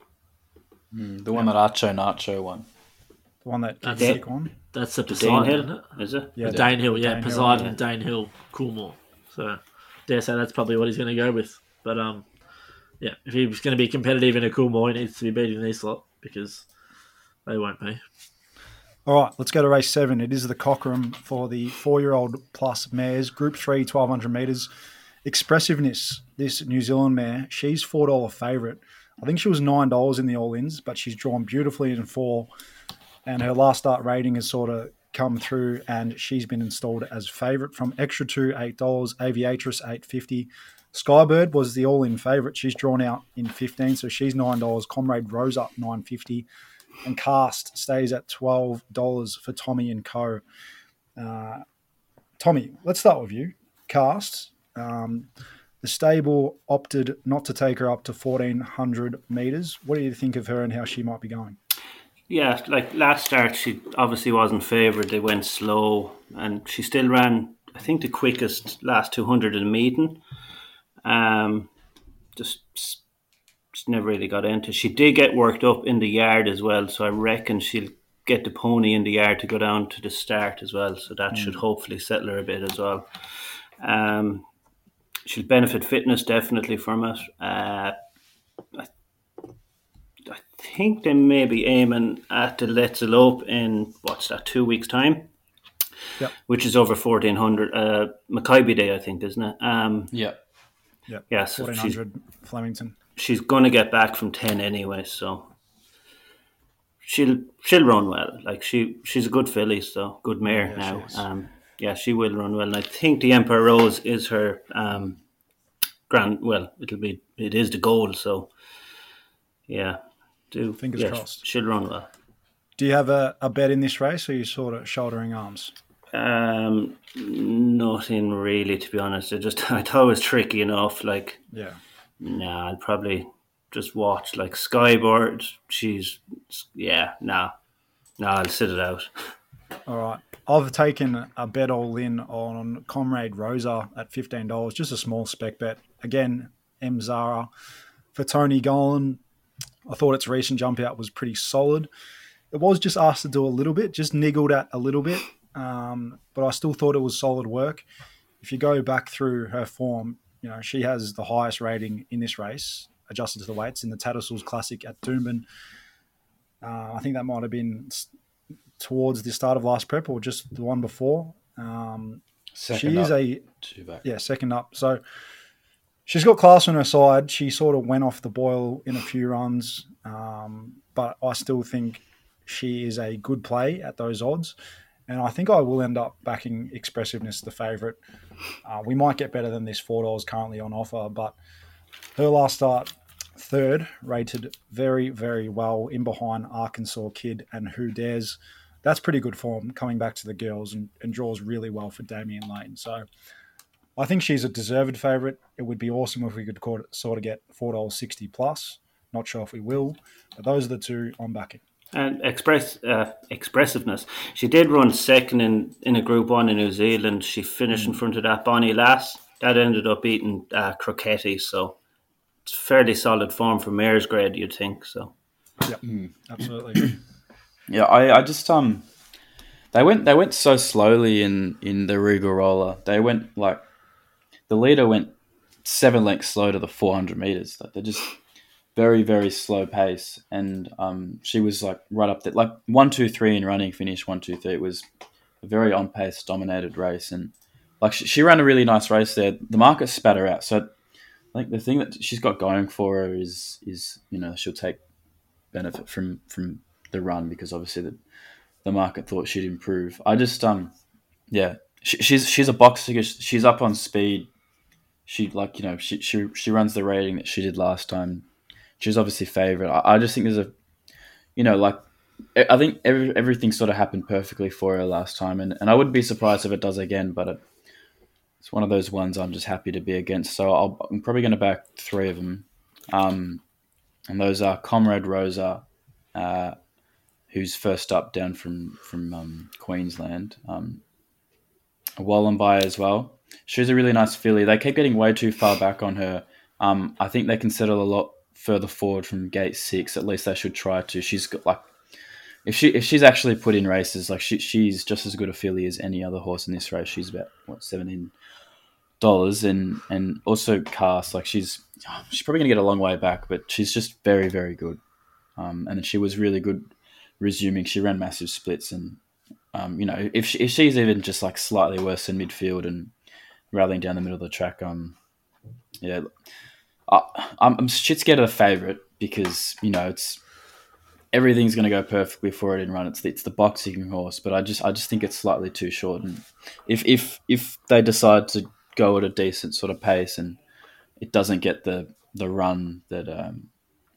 [SPEAKER 8] Mm, the one that Archo Nacho won.
[SPEAKER 5] The one that
[SPEAKER 7] That's
[SPEAKER 5] kicked
[SPEAKER 7] it.
[SPEAKER 5] sick one.
[SPEAKER 7] That's the
[SPEAKER 6] The
[SPEAKER 7] Poseidon,
[SPEAKER 6] Dane
[SPEAKER 7] isn't it?
[SPEAKER 6] Hill, is it?
[SPEAKER 5] Yeah,
[SPEAKER 7] Dane Hill, yeah.
[SPEAKER 5] Dane Hill,
[SPEAKER 7] Poseidon,
[SPEAKER 6] yeah.
[SPEAKER 7] Dane Hill, Coolmore. So dare say that's probably what he's going to go with. But um, yeah, if he's going to be competitive in a Coolmore, he needs to be beating these lot because they won't be.
[SPEAKER 5] All right, let's go to race seven. It is the Cockerham for the four-year-old plus mares, Group three, twelve hundred metres. Expressiveness, this New Zealand mare, she's four dollars favourite. I think she was nine dollars in the all-ins, but she's drawn beautifully in four, and her last start rating has sort of come through, and she's been installed as favourite from Extra two, eight dollars, Aviatrix, eight fifty. Skybird was the all-in favourite. She's drawn out in fifteen, so she's nine dollars. Comrade Rose up nine fifty. And Cast stays at twelve dollars for Tommy and Co. Uh, Tommy, let's start with you. Cast, um, the stable opted not to take her up to fourteen hundred metres. What do you think of her and how she might be going?
[SPEAKER 6] Yeah, like last start, she obviously wasn't favoured. They went slow, and she still ran, I think, the quickest last two hundred in the meeting. Um, just, just never really got into. She did get worked up in the yard as well, so I reckon she'll get the pony in the yard to go down to the start as well. So that mm. should hopefully settle her a bit as well. Um, she'll benefit fitness definitely from it. Uh, I I think they may be aiming at the Let's Elope in, what's that, two weeks' time?
[SPEAKER 5] Yep.
[SPEAKER 6] Which is over fourteen hundred. Uh, Mackay Day, I think, isn't it? Um,
[SPEAKER 8] Yeah.
[SPEAKER 5] Yep.
[SPEAKER 6] Yeah, so
[SPEAKER 5] fourteen hundred Flemington.
[SPEAKER 6] She's going to get back from ten anyway, so she'll she'll run well. Like she she's a good filly, so good mare
[SPEAKER 5] Yeah,
[SPEAKER 6] now.
[SPEAKER 5] she is.
[SPEAKER 6] Um, yeah, she will run well. And I think the Emperor Rose is her um, grand. Well, it'll be it is the goal. So yeah, do
[SPEAKER 5] Fingers
[SPEAKER 6] yeah,
[SPEAKER 5] crossed.
[SPEAKER 6] she'll run well.
[SPEAKER 5] Do you have a, a bet in this race, or are you sort of shouldering arms?
[SPEAKER 6] Um, nothing really, to be honest. I just I thought it was tricky enough. Like,
[SPEAKER 5] Yeah.
[SPEAKER 6] nah, I'll probably just watch like Skybird. She's yeah, nah, nah. I'll sit it out.
[SPEAKER 5] All right. I've taken a bet all in on Comrade Rosa at fifteen dollars, just a small spec bet. Again, M Zara. For Tony Golan, I thought its recent jump out was pretty solid. It was just asked to do a little bit, just niggled at a little bit, um, but I still thought it was solid work. If you go back through her form, you know, she has the highest rating in this race, adjusted to the weights, in the Tattersalls Classic at Doomben. Uh, I think that might have been s- towards the start of last prep or just the one before. Um,
[SPEAKER 8] Second
[SPEAKER 5] she is
[SPEAKER 8] up,
[SPEAKER 5] a
[SPEAKER 8] two back.
[SPEAKER 5] yeah second up. So she's got class on her side. She sort of went off the boil in a few runs, um, but I still think she is a good play at those odds. And I think I will end up backing Expressiveness, the favourite. Uh, we might get better than this four dollars currently on offer, but her last start, third, rated very, very well in behind Arkansas Kid and Who Dares. That's pretty good form coming back to the girls and, and draws really well for Damien Lane. So I think she's a deserved favourite. It would be awesome if we could sort of get four dollars sixty plus. Not sure if we will, but those are the two I'm backing.
[SPEAKER 6] And express uh, expressiveness. She did run second in, in a Group One in New Zealand. She finished mm. in front of that Bonnie Lass. That ended up beating uh, Crocetti. So it's fairly solid form for mare's grade, you'd think. So
[SPEAKER 5] yeah, mm. absolutely.
[SPEAKER 8] Yeah, I, I just um, they went they went so slowly in in the Regal Roller. They went like the leader went seven lengths slow to the four hundred meters. Like they're just very, very slow pace, and um, she was like right up there, like one, two, three in running, finish one, two, three. It was a very on pace, dominated race, and like she, she ran a really nice race there. The market spat her out, so I think the thing that she's got going for her is is you know she'll take benefit from from the run because obviously the the market thought she'd improve. I just um yeah, she, she's she's a boxer. She's up on speed. She like you know she she she runs the rating that she did last time. She's obviously favourite. I, I just think there's a, you know, like, I think every, everything sort of happened perfectly for her last time. And, and I wouldn't be surprised if it does again, but it, it's one of those ones I'm just happy to be against. So I'll, I'm probably going to back three of them. Um, and those are Comrade Rosa, uh, who's first up down from, from um, Queensland. Um, Wallenby as well. She's a really nice filly. They keep getting way too far back on her. Um, I think they can settle a lot further forward from gate six. At least they should try to. She's got like, if she if she's actually put in races, like she she's just as good a filly as any other horse in this race. She's about what seventeen dollars, and and also cast like she's she's probably gonna get a long way back, but she's just very very good. Um, and she was really good resuming. She ran massive splits, and um, you know if she, if she's even just like slightly worse in midfield and rallying down the middle of the track, um, yeah. Uh, I'm, I'm shit scared of the favourite because you know it's everything's going to go perfectly for it in run. It's the, it's the boxing horse, but I just I just think it's slightly too short. And if if if they decide to go at a decent sort of pace and it doesn't get the the run that um,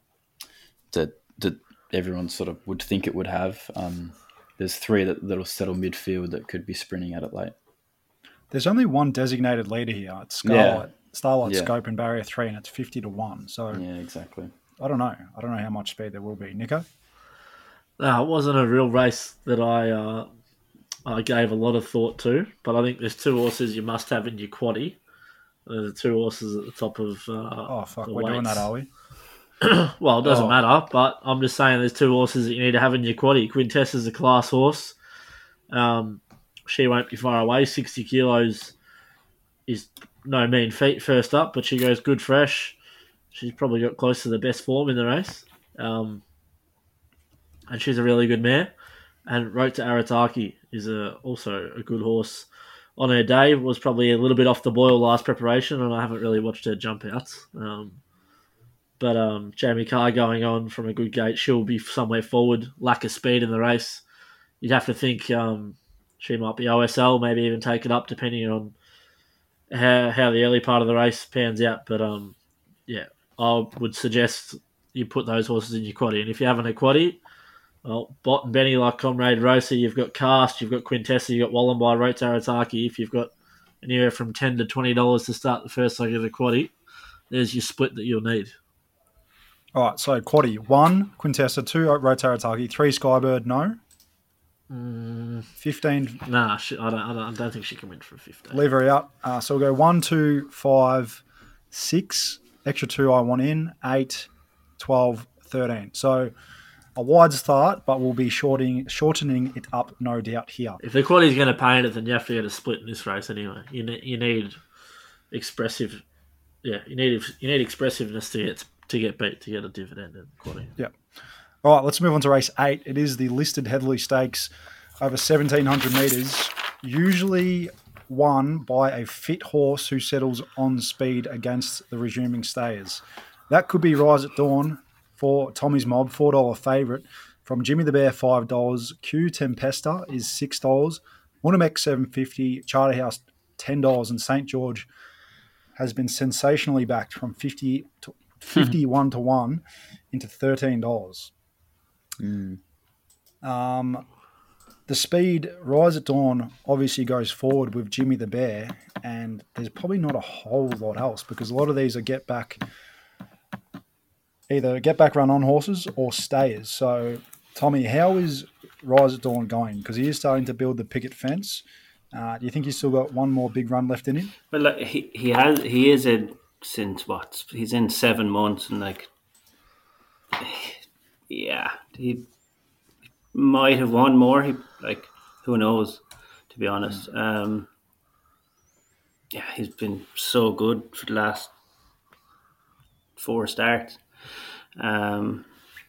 [SPEAKER 8] that that everyone sort of would think it would have, um, there's three that that'll settle midfield that could be sprinting at it late.
[SPEAKER 5] There's only one designated leader here. It's Scarlet.
[SPEAKER 8] Yeah.
[SPEAKER 5] Starlight
[SPEAKER 8] Yeah.
[SPEAKER 5] Scope and Barrier three, and it's fifty to one. So
[SPEAKER 8] Yeah, exactly.
[SPEAKER 5] I don't know. I don't know how much speed there will be. Nico?
[SPEAKER 7] No, it wasn't a real race that I uh, I gave a lot of thought to, but I think there's two horses you must have in your quaddie. There's the two horses at the top of uh,
[SPEAKER 5] Oh, fuck.
[SPEAKER 7] the
[SPEAKER 5] We're doing
[SPEAKER 7] weights.
[SPEAKER 5] that, are we?
[SPEAKER 7] Well, it doesn't
[SPEAKER 5] Oh.
[SPEAKER 7] matter, but I'm just saying there's two horses that you need to have in your quaddie. Quintessa's a class horse. Um, she won't be far away. sixty kilos is no mean feat first up, but she goes good fresh. She's probably got close to the best form in the race. Um, and she's a really good mare. And Road to Arataki is a, also a good horse. On her day, was probably a little bit off the boil last preparation, and I haven't really watched her jump out. Um, but um, Jamie Carr going on from a good gate, she'll be somewhere forward. Lack of speed in the race. You'd have to think um, she might be O S L, maybe even take it up, depending on how how the early part of the race pans out. But um, yeah, I would suggest you put those horses in your quaddie. And if you haven't a quaddie, well, Bot and Benny like Comrade Rosa, you've got Cast, you've got Quintessa, you've got Wallenby, Rote Arataki. If you've got anywhere from ten to twenty dollars to start the first leg of the quaddie, there's your split that you'll need.
[SPEAKER 5] All right, so quaddie. One, Quintessa. Two, Road to Arataki. Three, Skybird. No.
[SPEAKER 7] Mm,
[SPEAKER 5] Fifteen.
[SPEAKER 7] nah, she, I, don't, I, don't, I don't think she can win for fifteen.
[SPEAKER 5] Leave her out. Uh, so we'll go one, two, five, six. Extra two I want in. Eight, twelve, thirteen. So a wide start, but we'll be shorting, shortening it up, no doubt, here.
[SPEAKER 7] If the quaddie's going to paint it, then you have to get a split in this race anyway. You need, you need expressive, yeah, you need you need expressiveness to get to get beat to get a dividend in the quaddie.
[SPEAKER 5] Yep. All right, let's move on to race eight. It is the listed Heatherley Stakes over seventeen hundred metres, usually won by a fit horse who settles on speed against the resuming stayers. That could be Rise at Dawn for Tommy's Mob, four dollars favourite. From Jimmy the Bear, five dollars. Q Tempesta is six dollars. Munamek, seven dollars fifty. Charterhouse, ten dollars. And Saint George has been sensationally backed from fifty to fifty-one to one into thirteen dollars.
[SPEAKER 8] Mm.
[SPEAKER 5] Um, the speed, Rise at Dawn, obviously goes forward with Jimmy the Bear, and there's probably not a whole lot else because a lot of these are get back, either get back run on horses or stayers. So, Tommy, how is Rise at Dawn going? Because he is starting to build the picket fence. Uh, do you think he's still got one more big run left in him?
[SPEAKER 6] Well, like, he he has he is in since what he's in seven months and like. Yeah, he might have won more. He like who knows, to be honest. Um, yeah, he's been so good for the last four starts. Um,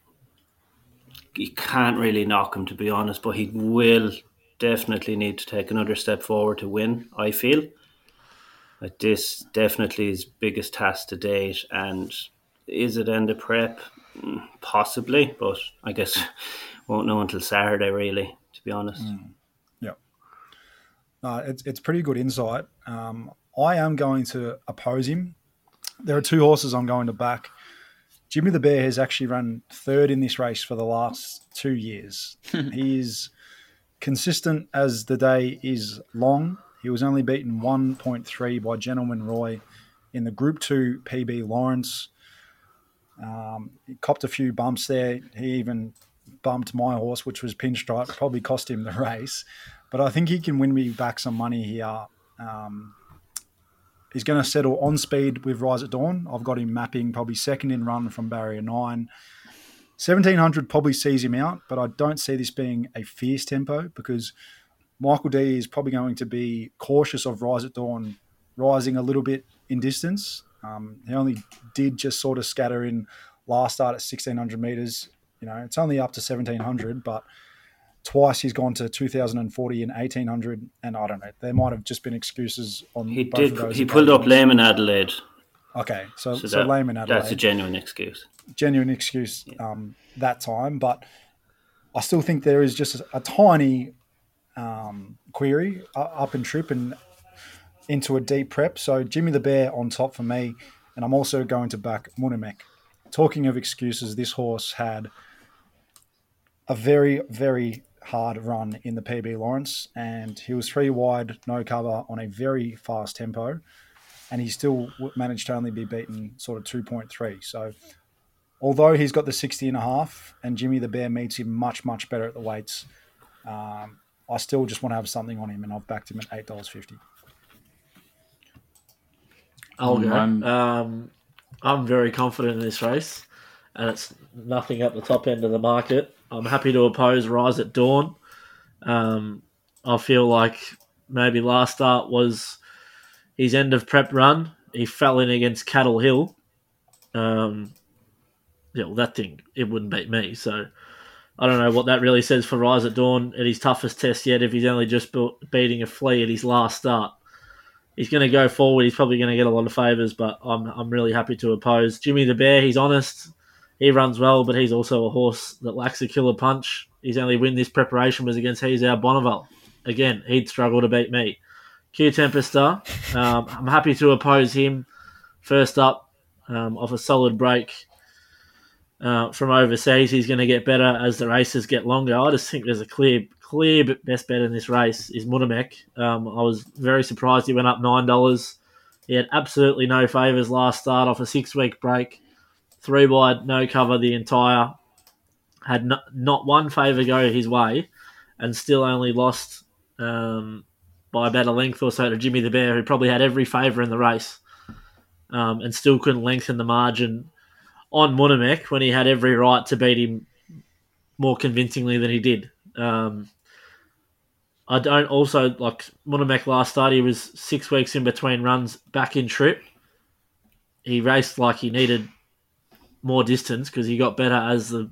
[SPEAKER 6] you can't really knock him, to be honest, but he will definitely need to take another step forward to win. I feel like this definitely his biggest task to date, and is it end of prep? Possibly, but I guess won't know until Saturday, really, to be honest.
[SPEAKER 5] Mm. Yeah. Uh, it's, it's pretty good insight. Um, I am going to oppose him. There are two horses I'm going to back. Jimmy the Bear has actually run third in this race for the last two years. He is consistent as the day is long. He was only beaten one point three by Gentleman Roy in the Group two P B Lawrence. Um, he copped a few bumps there. He even bumped my horse, which was Pinstripe. Probably cost him the race. But I think he can win me back some money here. Um, he's going to settle on speed with Rise at Dawn. I've got him mapping probably second in run from barrier nine. seventeen hundred probably sees him out, but I don't see this being a fierce tempo because Michael D is probably going to be cautious of Rise at Dawn rising a little bit in distance. Um, he only did just sort of scatter in last start at sixteen hundred metres. You know, it's only up to seventeen hundred, but twice he's gone to two thousand forty and eighteen hundred, and I don't know. There might have just been excuses on
[SPEAKER 6] He
[SPEAKER 5] both
[SPEAKER 6] did.
[SPEAKER 5] of those
[SPEAKER 6] He pulled up
[SPEAKER 5] occasions.
[SPEAKER 6] lame in Adelaide.
[SPEAKER 5] Okay, so, so,
[SPEAKER 6] So, that,
[SPEAKER 5] lame in Adelaide.
[SPEAKER 6] that's a genuine excuse.
[SPEAKER 5] Genuine excuse um, that time, but I still think there is just a, a tiny um, query uh, up and trip and into a deep prep. So Jimmy the Bear on top for me, and I'm also going to back Munamek. Talking of excuses, this horse had a very, very hard run in the P B Lawrence, and he was three wide, no cover on a very fast tempo, and he still managed to only be beaten sort of two point three. So although he's got the sixty and a half and Jimmy the Bear meets him much, much better at the weights, um, I still just want to have something on him, and I've backed him at eight dollars fifty.
[SPEAKER 7] I'll go.
[SPEAKER 8] I'm-
[SPEAKER 7] Um, I'm very confident in this race, and it's nothing at the top end of the market. I'm happy to oppose Rise at Dawn. Um, I feel like maybe last start was his end of prep run. He fell in against Cattle Hill. Um, yeah, well, that thing, it wouldn't beat me. So I don't know what that really says for Rise at Dawn at his toughest test yet if he's only just be- beating a flea at his last start. He's going to go forward. He's probably going to get a lot of favours, but I'm I'm really happy to oppose. Jimmy the Bear, he's honest. He runs well, but he's also a horse that lacks a killer punch. His only win this preparation was against He's Our Bonneville. Again, he'd struggle to beat me. Q Tempesta, um, I'm happy to oppose him. First up, um, off a solid break uh, from overseas. He's going to get better as the races get longer. I just think there's a clear clear best bet in this race is Munamek. Um, I was very surprised he went up nine dollars. He had absolutely no favours last start off a six-week break. Three wide, no cover the entire. Had no, not one favour go his way and still only lost um, by about a length or so to Jimmy the Bear, who probably had every favour in the race um, and still couldn't lengthen the margin on Munamek when he had every right to beat him more convincingly than he did. Um, I don't also, like Munamek last start, he was six weeks in between runs back in trip. He raced like he needed more distance because he got better as the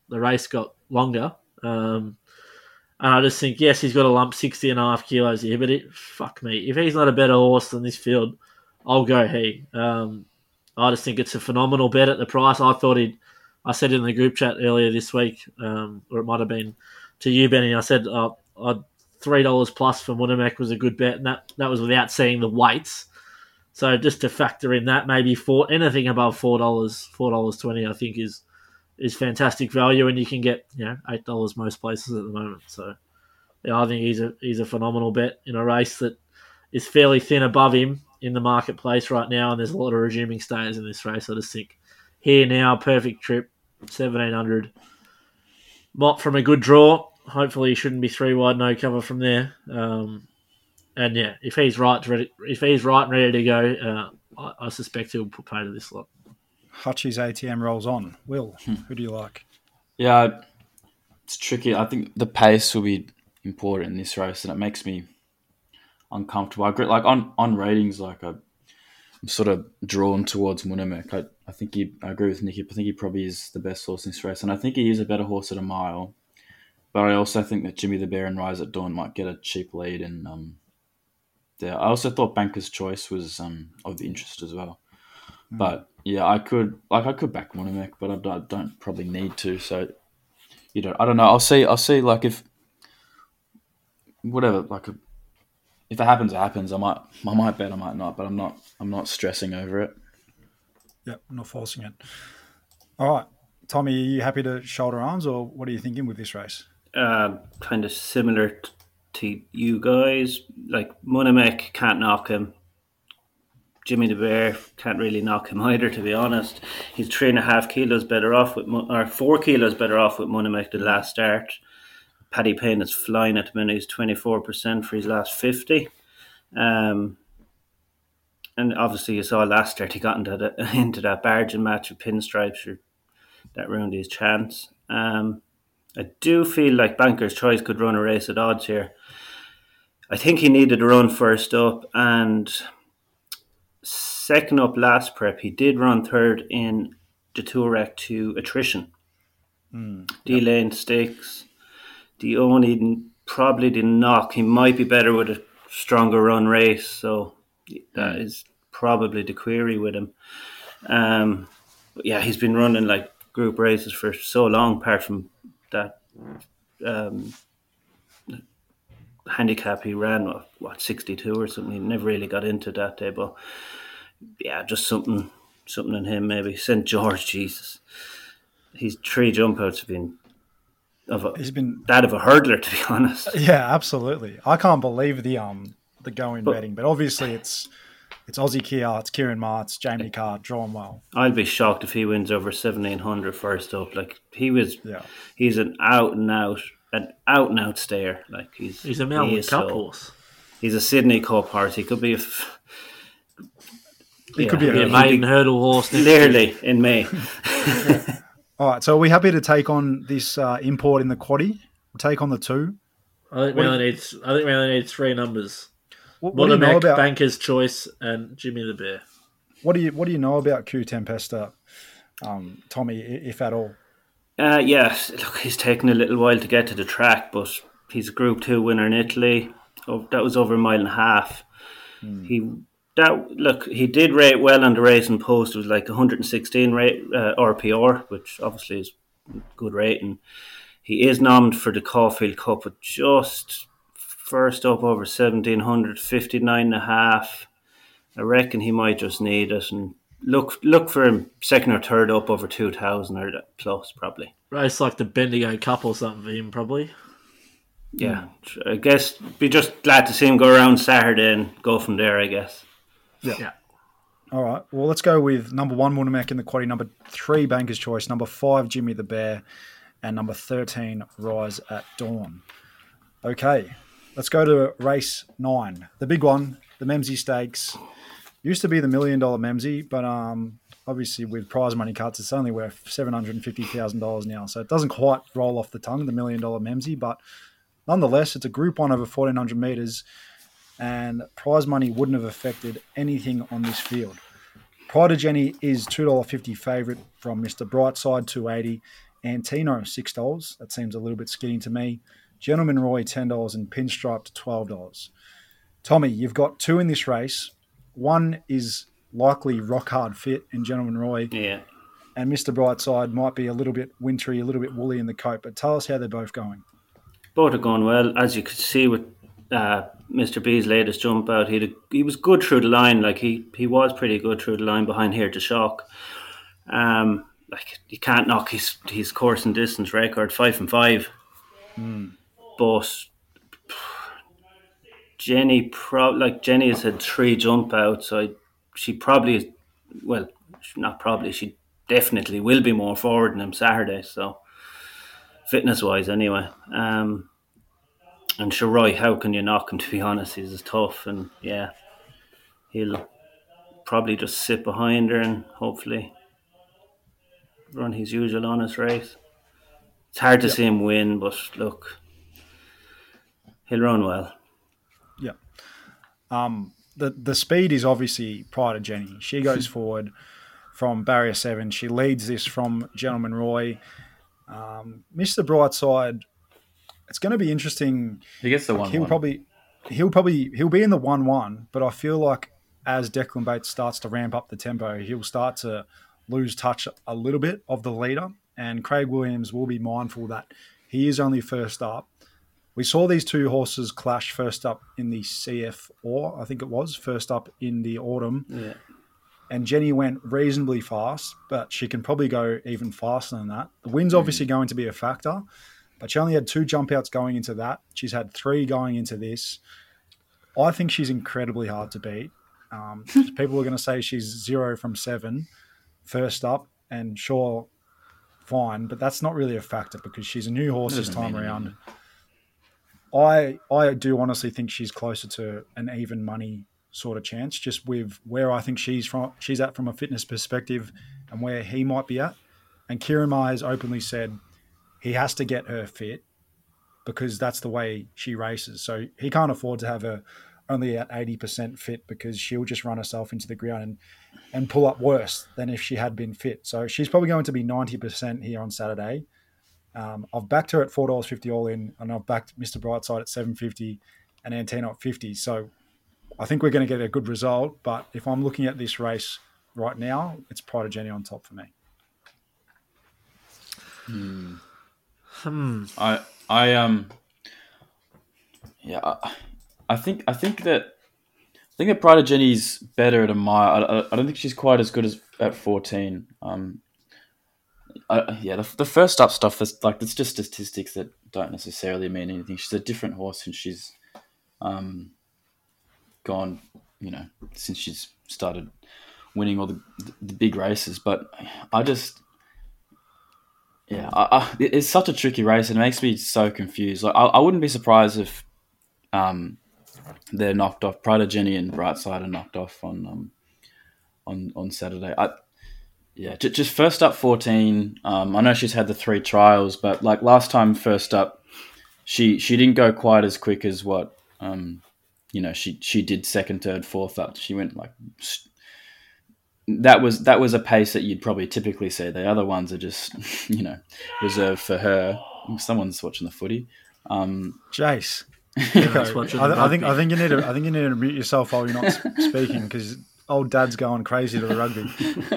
[SPEAKER 7] the race got longer. Um, and I just think, yes, he's got a lump sixty and a half kilos here, but it, fuck me. If he's not a better horse than this field, I'll go he. Um, I just think it's a phenomenal bet at the price. I thought he'd, I said in the group chat earlier this week, um, or it might have been to you, Benny, I said uh, I'd, three dollars plus for Munamek was a good bet, and that, that was without seeing the weights. So just to factor in that, maybe four, anything above four dollars, four dollars twenty, I think is is fantastic value, and you can get, you know, eight dollars most places at the moment. So yeah, I think he's a he's a phenomenal bet in a race that is fairly thin above him in the marketplace right now, and there's a lot of resuming stayers in this race. I just think here now, perfect trip, seventeen hundred. Mott from a good draw. Hopefully, he shouldn't be three wide, no cover from there. Um, and yeah, if he's right, ready, if he's right and ready to go, uh, I, I suspect he'll put pay to this lot.
[SPEAKER 5] Hutchie's A T M rolls on. Will, who do you like?
[SPEAKER 8] Yeah, it's tricky. I think the pace will be important in this race, and it makes me uncomfortable. I agree, like on, on ratings, like I, I'm sort of drawn towards Munamek. I, I think he, I agree with Nicky. I think he probably is the best horse in this race, and I think he is a better horse at a mile. But I also think that Jimmy the Bear and Rise at Dawn might get a cheap lead, and um, yeah, I also thought Banker's Choice was um of interest as well. Mm. But yeah, I could like I could back Munamek, but I don't, I don't probably need to. So you know, I don't know. I'll see. I'll see. Like if whatever, like if it happens, it happens. I might, I might bet, I might not, but I'm not. I'm not stressing over it.
[SPEAKER 5] Yep, not forcing it. All right, Tommy, are you happy to shoulder arms, or what are you thinking with this race?
[SPEAKER 6] Uh, kind of similar t- to you guys. Like Munamek can't knock him. Jimmy the Bear can't really knock him either, to be honest. He's three and a half kilos better off with, or four kilos better off with Munamek the last start. Paddy Payne is flying at the minute. He's twenty-four percent for his last fifty. Um, and obviously you saw last start he got into that, into that bargain match with Pinstripes, or that ruined his chance. Um, I do feel like Banker's Choice could run a race at odds here. I think he needed to run first up, and second up last prep, he did run third in the Tourek to Attrition. Mm, D-Lane Stakes. The only probably didn't knock. He might be better with a stronger run race, so that is probably the query with him. Um, but yeah, he's been running like group races for so long, apart from that um, handicap he ran, what, what sixty-two or something. He never really got into that day, but yeah, just something something in him maybe. Saint George, Jesus. His three jump outs have been of a, he's been that of a hurdler, to be honest.
[SPEAKER 5] Yeah, absolutely. I can't believe the um the going but, betting, but obviously it's it's Aussie Kia, it's Kieran Martz, Jamie Carr, drawn well.
[SPEAKER 6] I'll be shocked if he wins over seventeen hundred first up. Like he was,
[SPEAKER 5] yeah.
[SPEAKER 6] He's an out and out, an out and out stayer. Like he's
[SPEAKER 7] he's a Melbourne he Cup so, horse.
[SPEAKER 6] He's a Sydney Cup horse. He could be a. F-
[SPEAKER 5] he
[SPEAKER 7] yeah,
[SPEAKER 5] could be a,
[SPEAKER 7] a maiden hurdle horse.
[SPEAKER 6] Clearly in May.
[SPEAKER 5] All right, so are we happy to take on this uh, import in the quaddie? We'll take on the two.
[SPEAKER 7] I think we only need. I think we only need three numbers.
[SPEAKER 5] What, what do you know about
[SPEAKER 7] Banker's Choice and Jimmy the Bear?
[SPEAKER 5] What do you What do you know about Q Tempesta, um, Tommy, if at all?
[SPEAKER 6] Uh, yes, look, he's taken a little while to get to the track, but he's a Group Two winner in Italy. Oh, that was over a mile and a half. Hmm. He that look he did rate well on the Racing Post. It was like one hundred sixteen rate uh, R P R, which obviously is good rating. He is nommed for the Caulfield Cup, but just first up over seventeen hundred, fifty-nine and a half. I reckon he might just need it, and look look for him second or third up over two thousand or plus, probably.
[SPEAKER 7] Race like the Bendigo Cup or something for him, probably.
[SPEAKER 6] Yeah, mm. I guess be just glad to see him go around Saturday and go from there, I guess.
[SPEAKER 5] Yeah. yeah. All right. Well, let's go with number one, Munamek in the quaddie, number three, Banker's Choice, number five, Jimmy the Bear, and number thirteen, Rise at Dawn. Okay. Let's go to race nine. The big one, the Memsie Stakes. Used to be the million dollar Memsie, but um, obviously with prize money cuts, it's only worth seven hundred fifty thousand dollars now. So it doesn't quite roll off the tongue, the million dollar Memsie, but nonetheless, it's a group one over fourteen hundred metres, and prize money wouldn't have affected anything on this field. Pride of Jenny is two dollars fifty favourite from Mister Brightside, two eighty. Antino, six dollars. That seems a little bit skinny to me. Gentleman Roy, ten dollars, and Pinstripe, twelve dollars. Tommy, you've got two in this race. One is likely rock hard fit in Gentleman Roy.
[SPEAKER 6] Yeah.
[SPEAKER 5] And Mister Brightside might be a little bit wintry, a little bit woolly in the coat. But tell us how they're both going.
[SPEAKER 6] Both are going well. As you could see with uh, Mister B's latest jump out, he he was good through the line. Like he, he was pretty good through the line behind Here to Shock. Um, like you can't knock his his course and distance record, five and five.
[SPEAKER 5] Mm.
[SPEAKER 6] But Jenny, pro- like Jenny has had three jump outs, so I, she probably, well, not probably, she definitely will be more forward than him Saturday. So fitness wise, anyway. Um, and Shiroy, how can you knock him? To be honest, he's tough, and yeah, he'll probably just sit behind her and hopefully run his usual honest race. It's hard to yep. see him win, but look, he'll run well.
[SPEAKER 5] Yeah. Um, the the speed is obviously Pride of Jenny. She goes forward from barrier seven. She leads this from Gentleman Roy. Um, Mister Brightside, it's going to be interesting.
[SPEAKER 8] He gets the one.
[SPEAKER 5] He'll probably he'll probably he'll be in the one one, but I feel like as Declan Bates starts to ramp up the tempo, he'll start to lose touch a little bit of the leader. And Craig Williams will be mindful that he is only first up. We saw these two horses clash first up in the C F or I think it was, first up in the autumn.
[SPEAKER 6] Yeah.
[SPEAKER 5] And Jenny went reasonably fast, but she can probably go even faster than that. The wind's obviously going to be a factor, but she only had two jump outs going into that. She's had three going into this. I think she's incredibly hard to beat. Um, people are going to say she's zero from seven first up, and sure, fine, but that's not really a factor because she's a new horse this time around. I I do honestly think she's closer to an even money sort of chance, just with where I think she's from she's at from a fitness perspective and where he might be at. And Kieran Maher has openly said he has to get her fit because that's the way she races. So he can't afford to have her only at eighty percent fit because she'll just run herself into the ground and, and pull up worse than if she had been fit. So she's probably going to be ninety percent here on Saturday. Um, I've backed her at four dollars fifty all in, and I've backed Mister Brightside at seven dollars fifty and Antino at fifty. So I think we're going to get a good result. But if I'm looking at this race right now, it's Pride of Jenny on top for me.
[SPEAKER 8] Hmm.
[SPEAKER 7] Hmm.
[SPEAKER 8] I I um yeah I, I think I think that I think that Pride of Jenny's better at a mile. I, I, I don't think she's quite as good as at fourteen. Um, I, yeah, the, the first up stuff is like it's just statistics that don't necessarily mean anything. She's a different horse since she's um gone, you know, since she's started winning all the the big races. But I just. Yeah, I, I, it's such a tricky race. And it makes me so confused. Like, I, I wouldn't be surprised if um, they're knocked off. Pride of Jenny and Brightside are knocked off on um, on on Saturday. I, yeah, j- just first up fourteen. Um, I know she's had the three trials, but like last time, first up, she she didn't go quite as quick as what um, you know she she did second, third, fourth up. She went like. St- That was that was a pace that you'd probably typically see. The other ones are just, you know, reserved for her. Someone's watching the footy. Um,
[SPEAKER 5] Jace,
[SPEAKER 7] Yeah,
[SPEAKER 5] I, I think I think you need to I think you need to mute yourself while you're not speaking because old Dad's going crazy to the rugby.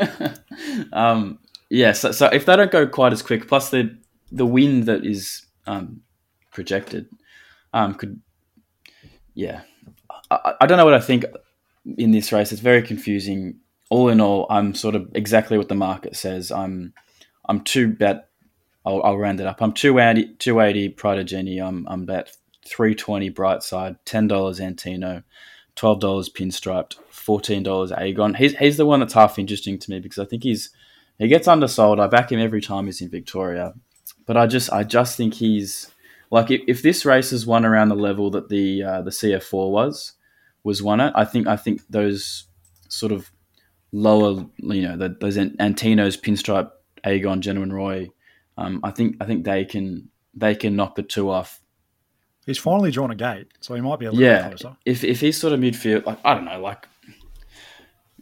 [SPEAKER 8] um, yeah, so, so if they don't go quite as quick, plus the the wind that is um, projected, um, could yeah, I, I don't know what I think in this race. It's very confusing. All in all, I'm sort of exactly what the market says. I'm, I'm two bet. I'll, I'll round it up. I'm two eighty, two eighty Pride of Jenny. I'm, I'm bet three twenty Brightside, ten dollars Antino, twelve dollars Pinstriped, fourteen dollars Aegon. He's, he's the one that's half interesting to me because I think he's, he gets undersold. I back him every time he's in Victoria, but I just, I just think he's like if, if this race is won around the level that the, uh, the C F four was, was won at, I think, I think those sort of lower, you know, the, those Antinos, Pinstripe, Aegon, Gentleman Roy. Um, I think I think they can they can knock the two off.
[SPEAKER 5] He's finally drawn a gate, so he might be a little
[SPEAKER 8] yeah,
[SPEAKER 5] bit closer.
[SPEAKER 8] If if he's sort of midfield, like I don't know, like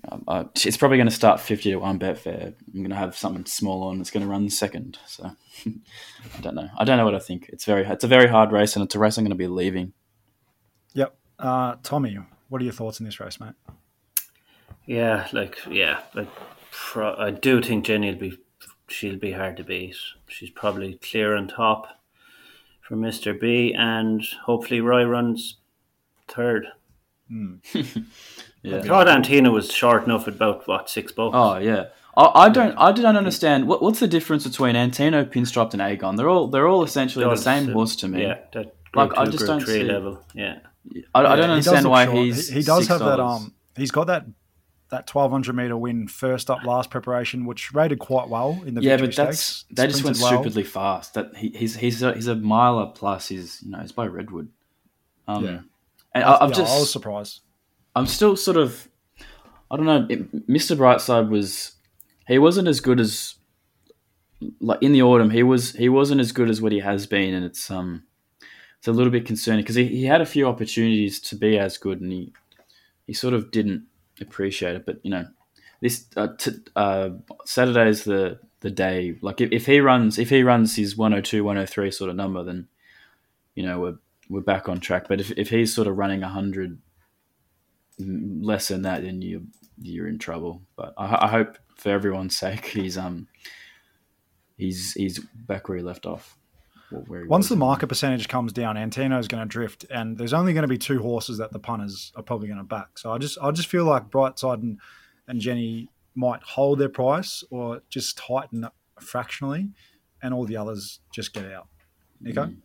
[SPEAKER 8] Um, uh, it's probably going to start fifty to one Betfair. I'm going to have something small on. It's going to run second. So I don't know. I don't know what I think. It's very. It's a very hard race, and it's a race I'm going to be leaving.
[SPEAKER 5] Yep. Uh, Tommy, what are your thoughts on this race, mate?
[SPEAKER 6] Yeah, like yeah, like pro- I do think Jenny will be. She'll be hard to beat. She's probably clear on top for Mister B, and hopefully Roy runs third.
[SPEAKER 5] Mm.
[SPEAKER 8] Yeah.
[SPEAKER 6] I thought Antina was short enough at about what six bucks.
[SPEAKER 8] Oh yeah. I, I don't. I don't understand. What, what's the difference between Antino, Pinstriped, and Aegon? They're all. They're all essentially
[SPEAKER 6] Those,
[SPEAKER 8] the same
[SPEAKER 6] uh,
[SPEAKER 8] horse to me.
[SPEAKER 6] Yeah, that group
[SPEAKER 8] Like,
[SPEAKER 6] two,
[SPEAKER 8] I just
[SPEAKER 6] group
[SPEAKER 8] don't
[SPEAKER 6] three
[SPEAKER 8] see-
[SPEAKER 6] level. Yeah,
[SPEAKER 8] I, I
[SPEAKER 5] Yeah,
[SPEAKER 8] don't
[SPEAKER 5] he does
[SPEAKER 8] understand
[SPEAKER 5] look
[SPEAKER 8] why
[SPEAKER 5] short.
[SPEAKER 8] he's.
[SPEAKER 5] He, he does
[SPEAKER 8] six
[SPEAKER 5] have that.
[SPEAKER 8] dollars.
[SPEAKER 5] Um, he's got that that twelve hundred meter win first up last preparation, which rated quite well in the
[SPEAKER 8] Yeah,
[SPEAKER 5] Victory
[SPEAKER 8] but that's
[SPEAKER 5] Stakes.
[SPEAKER 8] they just went
[SPEAKER 5] Sprinted well.
[SPEAKER 8] stupidly fast. That he, he's he's a, he's a miler plus. He's you know he's by Redwood. Um,
[SPEAKER 5] Yeah.
[SPEAKER 8] and I, I've
[SPEAKER 5] Yeah,
[SPEAKER 8] just
[SPEAKER 5] I was surprised.
[SPEAKER 8] I'm still sort of, I don't know. It, Mister Brightside was, he wasn't as good as, like in the autumn, he was he wasn't as good as what he has been, and it's um, it's a little bit concerning because he, he had a few opportunities to be as good, and he he sort of didn't appreciate it. But you know, this uh, t- uh, Saturday's the the day. Like if, if he runs if he runs his one oh two, one oh three sort of number, then you know we're we're back on track. But if if he's sort of running a hundred less than that, then you you're in trouble. But I, I hope for everyone's sake he's um he's he's back where he left off. Where he
[SPEAKER 5] Once
[SPEAKER 8] was.
[SPEAKER 5] the market percentage comes down, Antino's going to drift, and there's only going to be two horses that the punters are probably going to back. So I just I just feel like Brightside and, and Jenny might hold their price or just tighten fractionally, and all the others just get out. Nico?
[SPEAKER 8] Mm.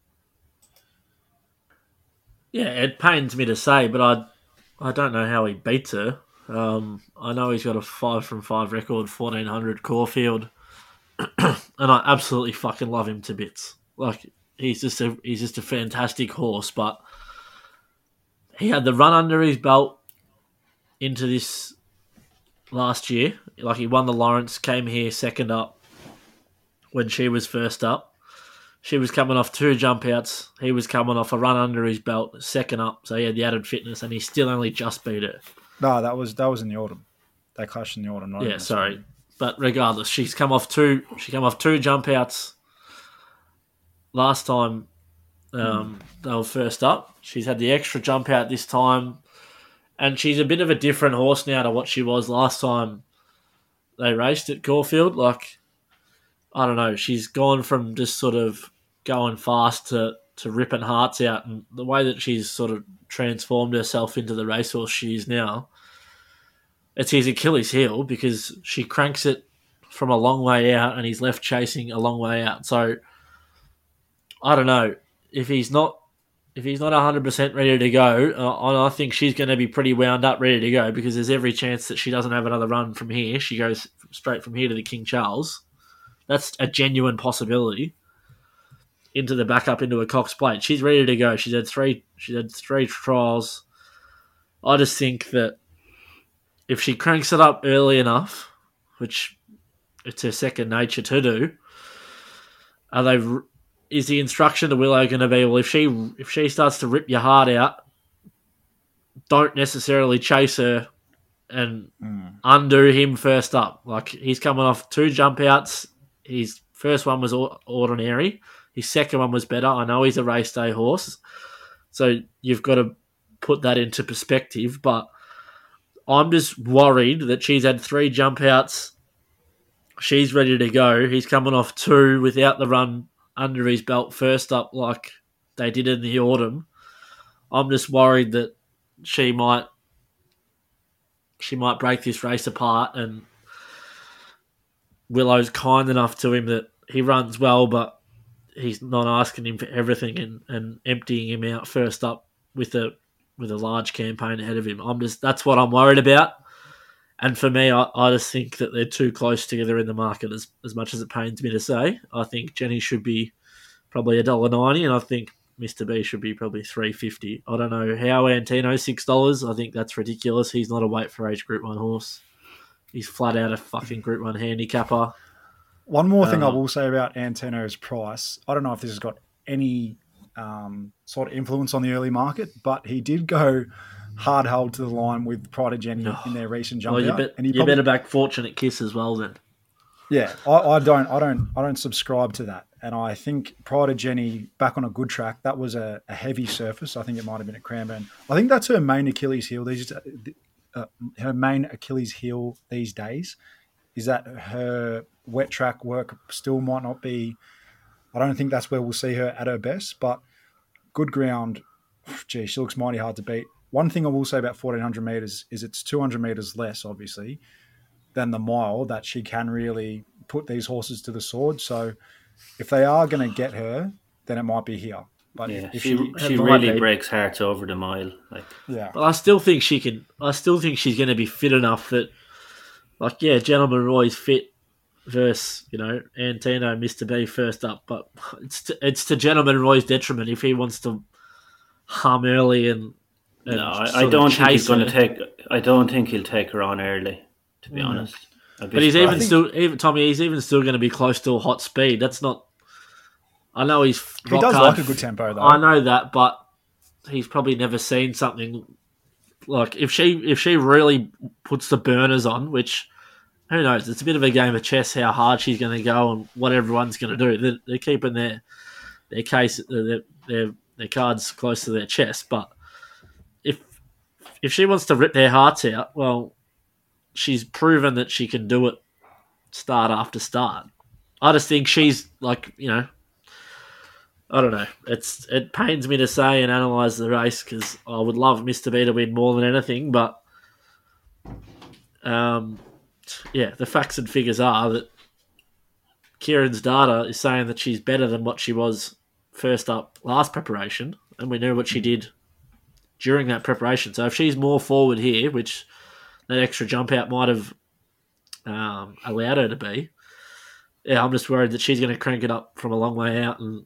[SPEAKER 7] Yeah, it pains me to say, but I I don't know how he beats her. Um, I know he's got a five from five record, fourteen hundred Caulfield, and I absolutely fucking love him to bits. Like he's just a he's just a fantastic horse, but he had the run under his belt into this last year. Like he won the Lawrence, came here second up when she was first up. She was coming off two jump outs. He was coming off a run under his belt, second up. So he had the added fitness, and he still only just beat her.
[SPEAKER 5] No, that was that was in the autumn. They clashed in the autumn. Not in
[SPEAKER 7] Yeah,
[SPEAKER 5] the
[SPEAKER 7] sorry,
[SPEAKER 5] spring.
[SPEAKER 7] but regardless, she's come off two. She came off two jump outs last time um, they were first up. She's had the extra jump out this time, and she's a bit of a different horse now to what she was last time they raced at Caulfield. Like, I don't know, she's gone from just sort of going fast to, to ripping hearts out, and the way that she's sort of transformed herself into the racehorse she is now, it's his Achilles heel because she cranks it from a long way out and he's left chasing a long way out. So I don't know if he's not if he's not one hundred percent ready to go. Uh, I think she's going to be pretty wound up, ready to go, because there's every chance that she doesn't have another run from here. She goes straight from here to the King Charles. That's a genuine possibility. Into the backup into a Cox Plate. She's ready to go. She's had three. She's had three trials. I just think that if she cranks it up early enough, which it's her second nature to do, are they? Is the instruction to Willow going to be, well, if she if she starts to rip your heart out, don't necessarily chase her and
[SPEAKER 5] Mm.
[SPEAKER 7] undo him first up. Like, he's coming off two jump outs. His first one was or- ordinary. His second one was better. I know he's a race day horse, so you've got to put that into perspective. But I'm just worried that she's had three jump outs. She's ready to go. He's coming off two without the run under his belt first up like they did in the autumn. I'm just worried that she might she might break this race apart, and Willow's kind enough to him that he runs well, but he's not asking him for everything and, and emptying him out first up with a with a large campaign ahead of him. I'm just that's what I'm worried about. And for me, I, I just think that they're too close together in the market, as as much as it pains me to say. I think Jenny should be probably one dollar ninety, and I think Mister B should be probably three dollars fifty. I don't know how Antino's six dollars. I think that's ridiculous. He's not a weight for age Group one horse. He's flat out a fucking Group one handicapper.
[SPEAKER 5] One more thing I
[SPEAKER 7] Um,
[SPEAKER 5] will say about Antino's price. I don't know if this has got any um, sort of influence on the early market, but he did go hard held to the line with Pride of Jenny oh. in their recent jump
[SPEAKER 7] well, you
[SPEAKER 5] out.
[SPEAKER 7] Bet,
[SPEAKER 5] and he
[SPEAKER 7] you
[SPEAKER 5] probably,
[SPEAKER 7] better back Fortunate Kiss as well then.
[SPEAKER 5] Yeah, I, I don't, I don't, I don't subscribe to that. And I think Pride of Jenny back on a good track. That was a, a heavy surface. I think it might have been at Cranbourne. I think that's her main Achilles heel. These, uh, her main Achilles heel these days is that her wet track work still might not be. I don't think that's where we'll see her at her best. But good ground, gee, she looks mighty hard to beat. One thing I will say about fourteen hundred meters is it's two hundred meters less, obviously, than the mile that she can really put these horses to the sword. So if they are going to get her, then it might be here. But
[SPEAKER 6] yeah,
[SPEAKER 5] if
[SPEAKER 6] she
[SPEAKER 5] she,
[SPEAKER 6] she really breaks hearts over the mile. Like,
[SPEAKER 5] yeah,
[SPEAKER 7] but I still think she can. I still think she's going to be fit enough that, like, yeah, Gentleman Roy's fit versus, you know, Antino, Mister B first up, but it's to, it's to Gentleman Roy's detriment if he wants to hum early and. and
[SPEAKER 6] no, I, I don't think he's going to take. I don't think he'll take her on early. To be mm. honest,
[SPEAKER 7] but he's even think, still, even Tommy, he's even still going to be close to a hot speed. That's not. I know he's.
[SPEAKER 5] He does
[SPEAKER 7] hard.
[SPEAKER 5] like a good tempo, though.
[SPEAKER 7] I know that, but he's probably never seen something like if she if she really puts the burners on, which who knows? It's a bit of a game of chess how hard she's going to go and what everyone's going to do. They're, they're keeping their their case their, their their cards close to their chest, but if if she wants to rip their hearts out, well, she's proven that she can do it start after start. I just think she's like, you know, I don't know. It's It pains me to say and analyse the race because I would love Mister B to win more than anything, but um, yeah, the facts and figures are that Kieran's data is saying that she's better than what she was first up last preparation, and we know what she did during that preparation. So if she's more forward here, which that extra jump out might have um, allowed her to be, yeah, I'm just worried that she's going to crank it up from a long way out and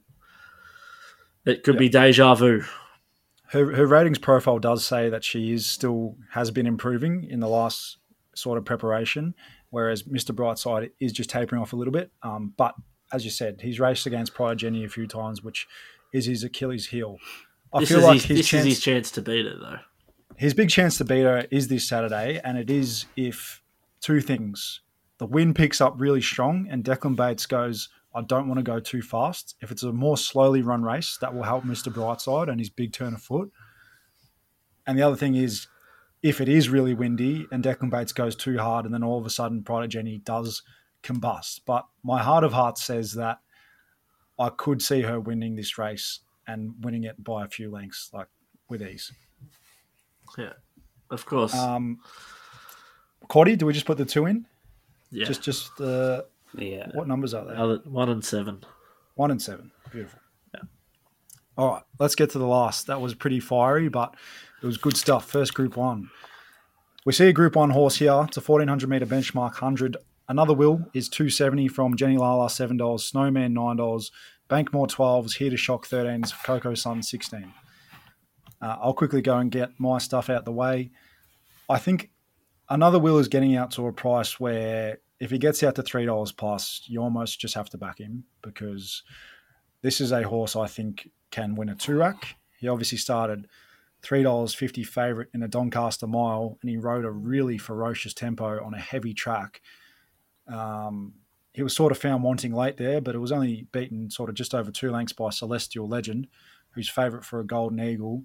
[SPEAKER 7] it could yep. be deja vu.
[SPEAKER 5] Her her ratings profile does say that she is still has been improving in the last sort of preparation, whereas Mister Brightside is just tapering off a little bit. Um, but as you said, he's raced against Pride of Jenny a few times, which is his Achilles heel. I
[SPEAKER 7] this
[SPEAKER 5] feel
[SPEAKER 7] is
[SPEAKER 5] like
[SPEAKER 7] his,
[SPEAKER 5] his
[SPEAKER 7] this
[SPEAKER 5] chance,
[SPEAKER 7] is his chance to beat it, though.
[SPEAKER 5] His big chance to beat her is this Saturday, and it is if two things. The wind picks up really strong and Declan Bates goes, I don't want to go too fast. If it's a more slowly run race, that will help Mister Brightside and his big turn of foot. And the other thing is, if it is really windy and Declan Bates goes too hard and then all of a sudden Pride of Jenny does combust. But my heart of hearts says that I could see her winning this race and winning it by a few lengths, like with ease.
[SPEAKER 7] Yeah, of course.
[SPEAKER 5] Um, Coddy, do we just put the two in?
[SPEAKER 7] Yeah.
[SPEAKER 5] Just, just uh,
[SPEAKER 6] yeah.
[SPEAKER 5] What numbers are there?
[SPEAKER 7] Other, one and seven.
[SPEAKER 5] One and seven. Beautiful.
[SPEAKER 7] Yeah.
[SPEAKER 5] All right, let's get to the last. That was pretty fiery, but it was good stuff. First Group One. We see a Group One horse here. It's a fourteen hundred meter benchmark, one hundred. Another will is two seventy from Jenny Lala, seven dollars. Snowman, nine dollars. Bankmore, twelve dollars. Here to Shock, thirteen dollars. Coco Sun, sixteen dollars. Uh, I'll quickly go and get my stuff out the way. I think another will is getting out to a price where if he gets out to three dollars plus, you almost just have to back him because this is a horse I think can win a two-rack. He obviously started three dollars fifty favourite in a Doncaster mile and he rode a really ferocious tempo on a heavy track. Um, he was sort of found wanting late there, but it was only beaten sort of just over two lengths by Celestial Legend, who's favourite for a Golden Eagle.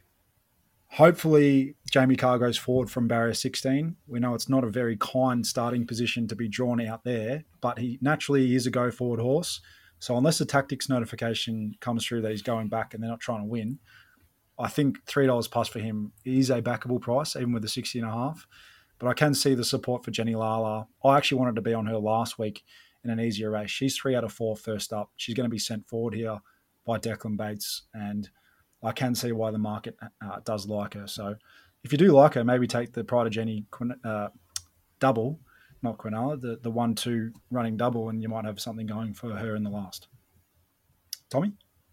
[SPEAKER 5] Hopefully, Jamie Carr goes forward from barrier sixteen. We know it's not a very kind starting position to be drawn out there, but he naturally is a go-forward horse. So unless the tactics notification comes through that he's going back and they're not trying to win, I think three dollars plus for him is a backable price, even with the sixty and a half. But I can see the support for Jenny Lala. I actually wanted to be on her last week in an easier race. She's three out of four first up. She's going to be sent forward here by Declan Bates, and I can see why the market uh, does like her. So if you do like her, maybe take the Pride of Jenny uh, double, not Quinella, the, the one two running double, and you might have something going for her in the last. Tommy?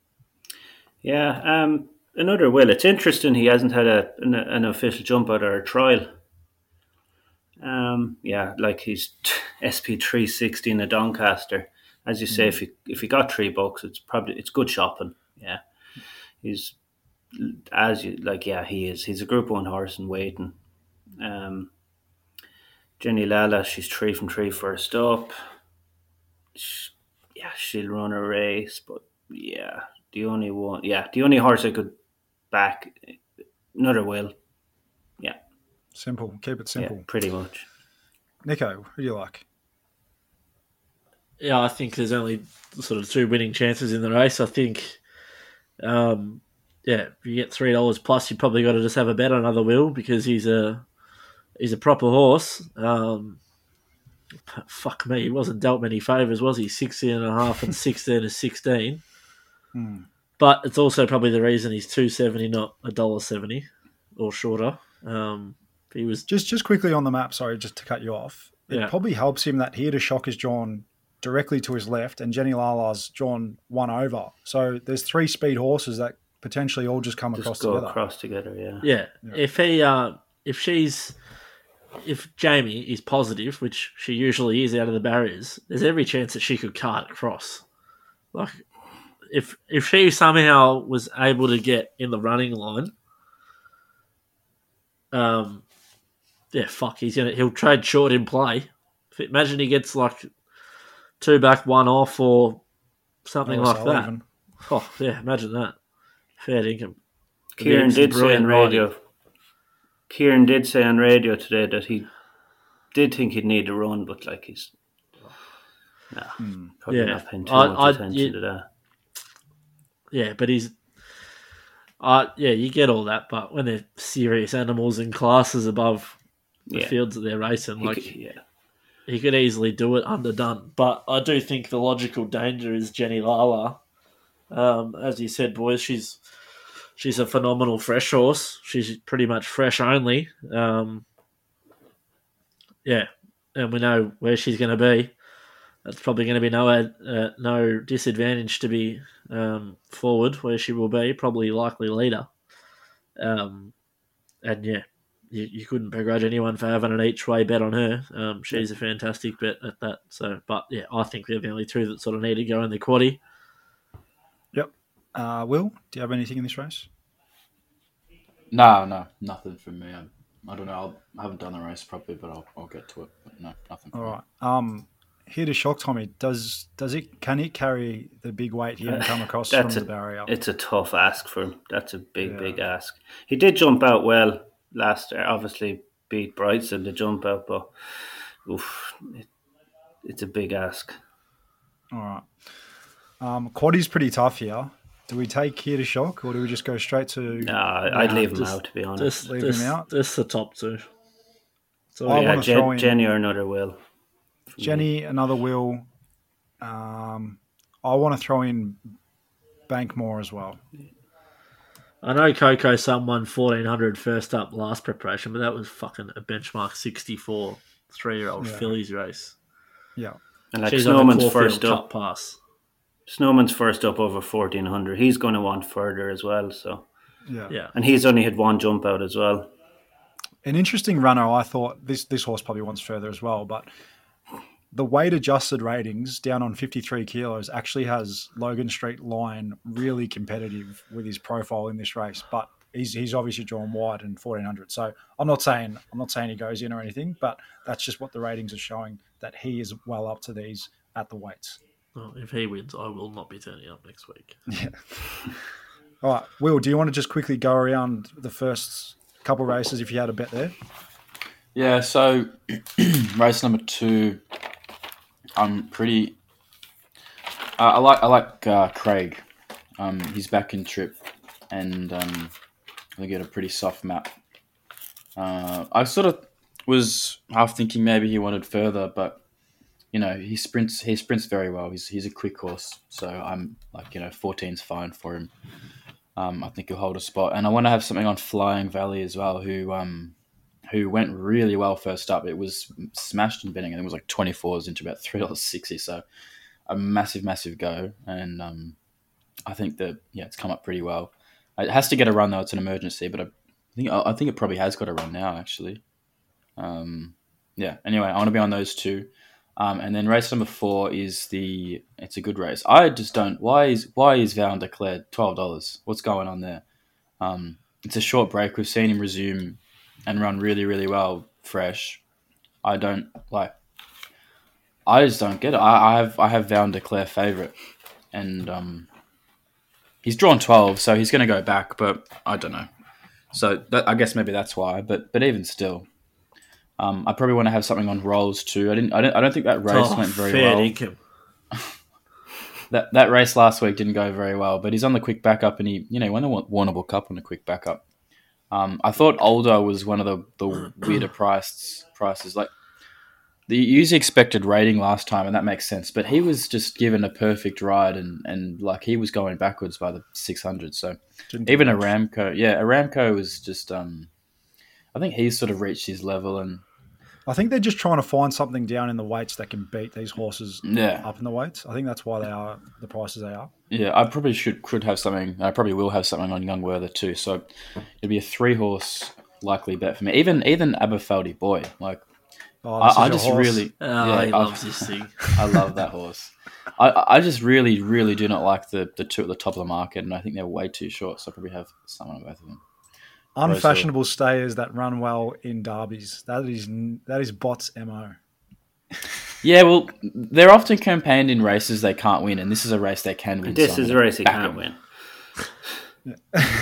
[SPEAKER 6] Yeah, um, another will. It's interesting he hasn't had a an, an official jump out or a trial. Um, yeah, like he's S P three sixty in a Doncaster. As you say, mm. if he if he got three bucks, it's probably it's good shopping. Yeah, he's as you like, yeah, he is. He's a Group One horse and waiting. Um, Jenny Lala, she's three from three first up. She, yeah, she'll run a race, but yeah, the only one, yeah, the only horse I could back, another Will. Yeah,
[SPEAKER 5] Simple. Keep it simple.
[SPEAKER 6] yeah, pretty much.
[SPEAKER 5] Nico, who do you like?
[SPEAKER 7] Yeah, I think there's only sort of two winning chances in the race. I think, um, yeah, if you get three dollars plus, you probably got to just have a bet on Other Will because he's a he's a proper horse. Um, fuck me, he wasn't dealt many favours, was he? Sixteen and a half and sixteen is sixteen.
[SPEAKER 5] Hmm.
[SPEAKER 7] But it's also probably the reason he's two seventy, not a dollar seventy or shorter. Um, he was
[SPEAKER 5] Just just quickly on the map, sorry, just to cut you off. It
[SPEAKER 7] Yeah.
[SPEAKER 5] probably helps him that Here to Shock is drawn directly to his left and Jenny Lala's drawn one over. So there's three speed horses that potentially all just come
[SPEAKER 6] Just
[SPEAKER 5] across
[SPEAKER 6] go
[SPEAKER 5] together.
[SPEAKER 6] across together, yeah.
[SPEAKER 7] Yeah.
[SPEAKER 5] Yeah.
[SPEAKER 7] If he, uh, if she's, if Jamie is positive, which she usually is out of the barriers, there's every chance that she could cart across. Like, if if she somehow was able to get in the running line, um, yeah, fuck, he's gonna he'll trade short in play. If, imagine he gets like two back, one off, or something
[SPEAKER 5] Or
[SPEAKER 7] like
[SPEAKER 5] so
[SPEAKER 7] that.
[SPEAKER 5] even.
[SPEAKER 7] Oh yeah, imagine that. Fair income.
[SPEAKER 6] Kieran
[SPEAKER 7] It's
[SPEAKER 6] did say
[SPEAKER 7] brilliant
[SPEAKER 6] on
[SPEAKER 7] riding.
[SPEAKER 6] radio. Kieran did say on radio today that he did think he'd need a run, but like he's nah, probably
[SPEAKER 7] Yeah.
[SPEAKER 6] not paying too
[SPEAKER 7] I-
[SPEAKER 6] much
[SPEAKER 7] I-
[SPEAKER 6] attention
[SPEAKER 7] you-
[SPEAKER 6] to that.
[SPEAKER 7] Yeah, but he's, uh, yeah, you get all that, but when they're serious animals in classes above the
[SPEAKER 6] Yeah.
[SPEAKER 7] fields that they're racing,
[SPEAKER 6] He
[SPEAKER 7] like
[SPEAKER 6] could- yeah,
[SPEAKER 7] he could easily do it underdone. But I do think the logical danger is Jenny Lala. Um, as you said, boys, she's she's a phenomenal fresh horse. She's pretty much fresh only. Um, yeah, and we know where she's going to be. That's probably going to be no uh, no disadvantage to be um, forward where she will be, probably likely leader. Um, and yeah, you, you couldn't begrudge anyone for having an each way bet on her. Um, she's a fantastic bet at that. So, but yeah, I think they're the only two that sort of need to go in the quaddie.
[SPEAKER 5] Yep. Uh, Will, do you have anything in this race?
[SPEAKER 8] No, no, nothing from me. I, I don't know. I'll, I haven't done the race properly, but I'll, I'll get to it. But no, nothing. From
[SPEAKER 5] All
[SPEAKER 8] me.
[SPEAKER 5] right. Um, Here to Shock, Tommy, does does it can it carry the big weight here and come across from
[SPEAKER 6] that's
[SPEAKER 5] the
[SPEAKER 6] a,
[SPEAKER 5] barrier?
[SPEAKER 6] it's a tough ask for him. That's a big,
[SPEAKER 5] Yeah.
[SPEAKER 6] big ask. He did jump out well last year. Obviously, beat Brightson to jump out, but oof, it, it's a big ask.
[SPEAKER 5] All right. Um, Quaddie's pretty tough here. Do we take Here to Shock or do we just go straight to?
[SPEAKER 6] Nah, I'd
[SPEAKER 7] Nah,
[SPEAKER 6] leave him
[SPEAKER 7] just-
[SPEAKER 6] out, to be honest.
[SPEAKER 7] Just,
[SPEAKER 5] Leave
[SPEAKER 7] just,
[SPEAKER 5] him out?
[SPEAKER 7] just the top two. So
[SPEAKER 5] I
[SPEAKER 6] yeah,
[SPEAKER 5] wanna
[SPEAKER 6] Jen-
[SPEAKER 5] throw in-
[SPEAKER 6] Jenny or another Will.
[SPEAKER 5] Jenny, another Will. Um, I want to throw in Bankmore as well.
[SPEAKER 7] I know Coco Sun won fourteen hundred first up last preparation, but that was fucking a benchmark sixty-four three-year-old
[SPEAKER 5] Yeah.
[SPEAKER 7] fillies race.
[SPEAKER 5] Yeah.
[SPEAKER 6] And like
[SPEAKER 7] She's on a
[SPEAKER 6] Snowman's
[SPEAKER 7] Caulfield
[SPEAKER 6] first
[SPEAKER 7] Cup
[SPEAKER 6] up,
[SPEAKER 7] pass.
[SPEAKER 6] Snowman's first up over fourteen hundred. He's going to want further as well. So,
[SPEAKER 5] Yeah.
[SPEAKER 7] Yeah.
[SPEAKER 6] and he's only had one jump out as well.
[SPEAKER 5] An interesting runner, I thought this this horse probably wants further as well, but the weight adjusted ratings down on fifty-three kilos actually has Logan Street Line really competitive with his profile in this race, but he's he's obviously drawn wide in fourteen hundred. So I'm not saying I'm not saying he goes in or anything, but that's just what the ratings are showing, that he is well up to these at the weights.
[SPEAKER 7] Well, if he wins, I will not be turning up next week.
[SPEAKER 5] Yeah. All right, Will, do you want to just quickly go around the first couple races if you had a bet there?
[SPEAKER 8] Yeah, so race number two, I'm pretty. Uh, I like I like uh, Craig. Um, he's back in trip, and um, they get a pretty soft map. Uh, I sort of was half thinking maybe he wanted further, but you know he sprints he sprints very well. He's he's a quick horse, so I'm like you know fourteen's fine for him. Um, I think he'll hold a spot, and I want to have something on Flying Valley as well, who um, who went really well first up. It was smashed in betting, and it was like twenty-fours into about three dollars sixty. So a massive, massive go, and um, I think that yeah, it's come up pretty well. It has to get a run though; it's an emergency, but I think I think it probably has got a run now actually. Um, yeah. Anyway, I want to be on those two. Um, and then race number four is the. It's a good race. I just don't. Why is why is Val declared twelve dollars? What's going on there? Um, it's a short break. We've seen him resume and run really, really well fresh. I don't like. I just don't get it. I, I have I have Val Declare favourite, and um, he's drawn twelve, so he's going to go back. But I don't know. So that, I guess maybe that's why. But but even still, um, I probably want to have something on rolls too. I didn't. I don't. I don't think that race
[SPEAKER 7] Oh,
[SPEAKER 8] went very
[SPEAKER 7] fair
[SPEAKER 8] well.
[SPEAKER 7] income.
[SPEAKER 8] That that race last week didn't go very well, but he's on the quick backup, and he you know won the Warrnambool Cup on a quick backup. Um, I thought Older was one of the, the weirder priced prices. Like the usually expected rating last time, and that makes sense. But he was just given a perfect ride, and, and like he was going backwards by the six hundred. So
[SPEAKER 5] Didn't
[SPEAKER 8] even
[SPEAKER 5] do
[SPEAKER 8] a Aramco, yeah, Aramco was just. Um, I think he's sort of reached his level, and
[SPEAKER 5] I think they're just trying to find something down in the weights that can beat these horses
[SPEAKER 8] yeah,
[SPEAKER 5] up in the weights. I think that's why they are the prices they are.
[SPEAKER 8] yeah. I probably should could have something. I probably will have something on Young Werther too. So it'd be a three horse likely bet for me. Even even Aberfeldy Boy, like.
[SPEAKER 5] Oh, this is
[SPEAKER 8] I, I
[SPEAKER 5] your
[SPEAKER 8] just
[SPEAKER 5] horse.
[SPEAKER 8] really,
[SPEAKER 7] Oh,
[SPEAKER 8] yeah,
[SPEAKER 7] he
[SPEAKER 8] I-
[SPEAKER 7] loves this thing.
[SPEAKER 8] I love that horse. I, I just really, really do not like the, the two at the top of the market, and I think they're way too short. So I probably have someone on both of them.
[SPEAKER 5] Unfashionable stayers that run well in derbies. That is that is Bot's M O.
[SPEAKER 8] Yeah, well, they're often campaigned in races they can't win, and this is a race they can win.
[SPEAKER 6] This
[SPEAKER 8] so
[SPEAKER 6] is
[SPEAKER 8] I'm
[SPEAKER 6] a race he
[SPEAKER 8] back
[SPEAKER 6] can't
[SPEAKER 8] him.
[SPEAKER 6] win.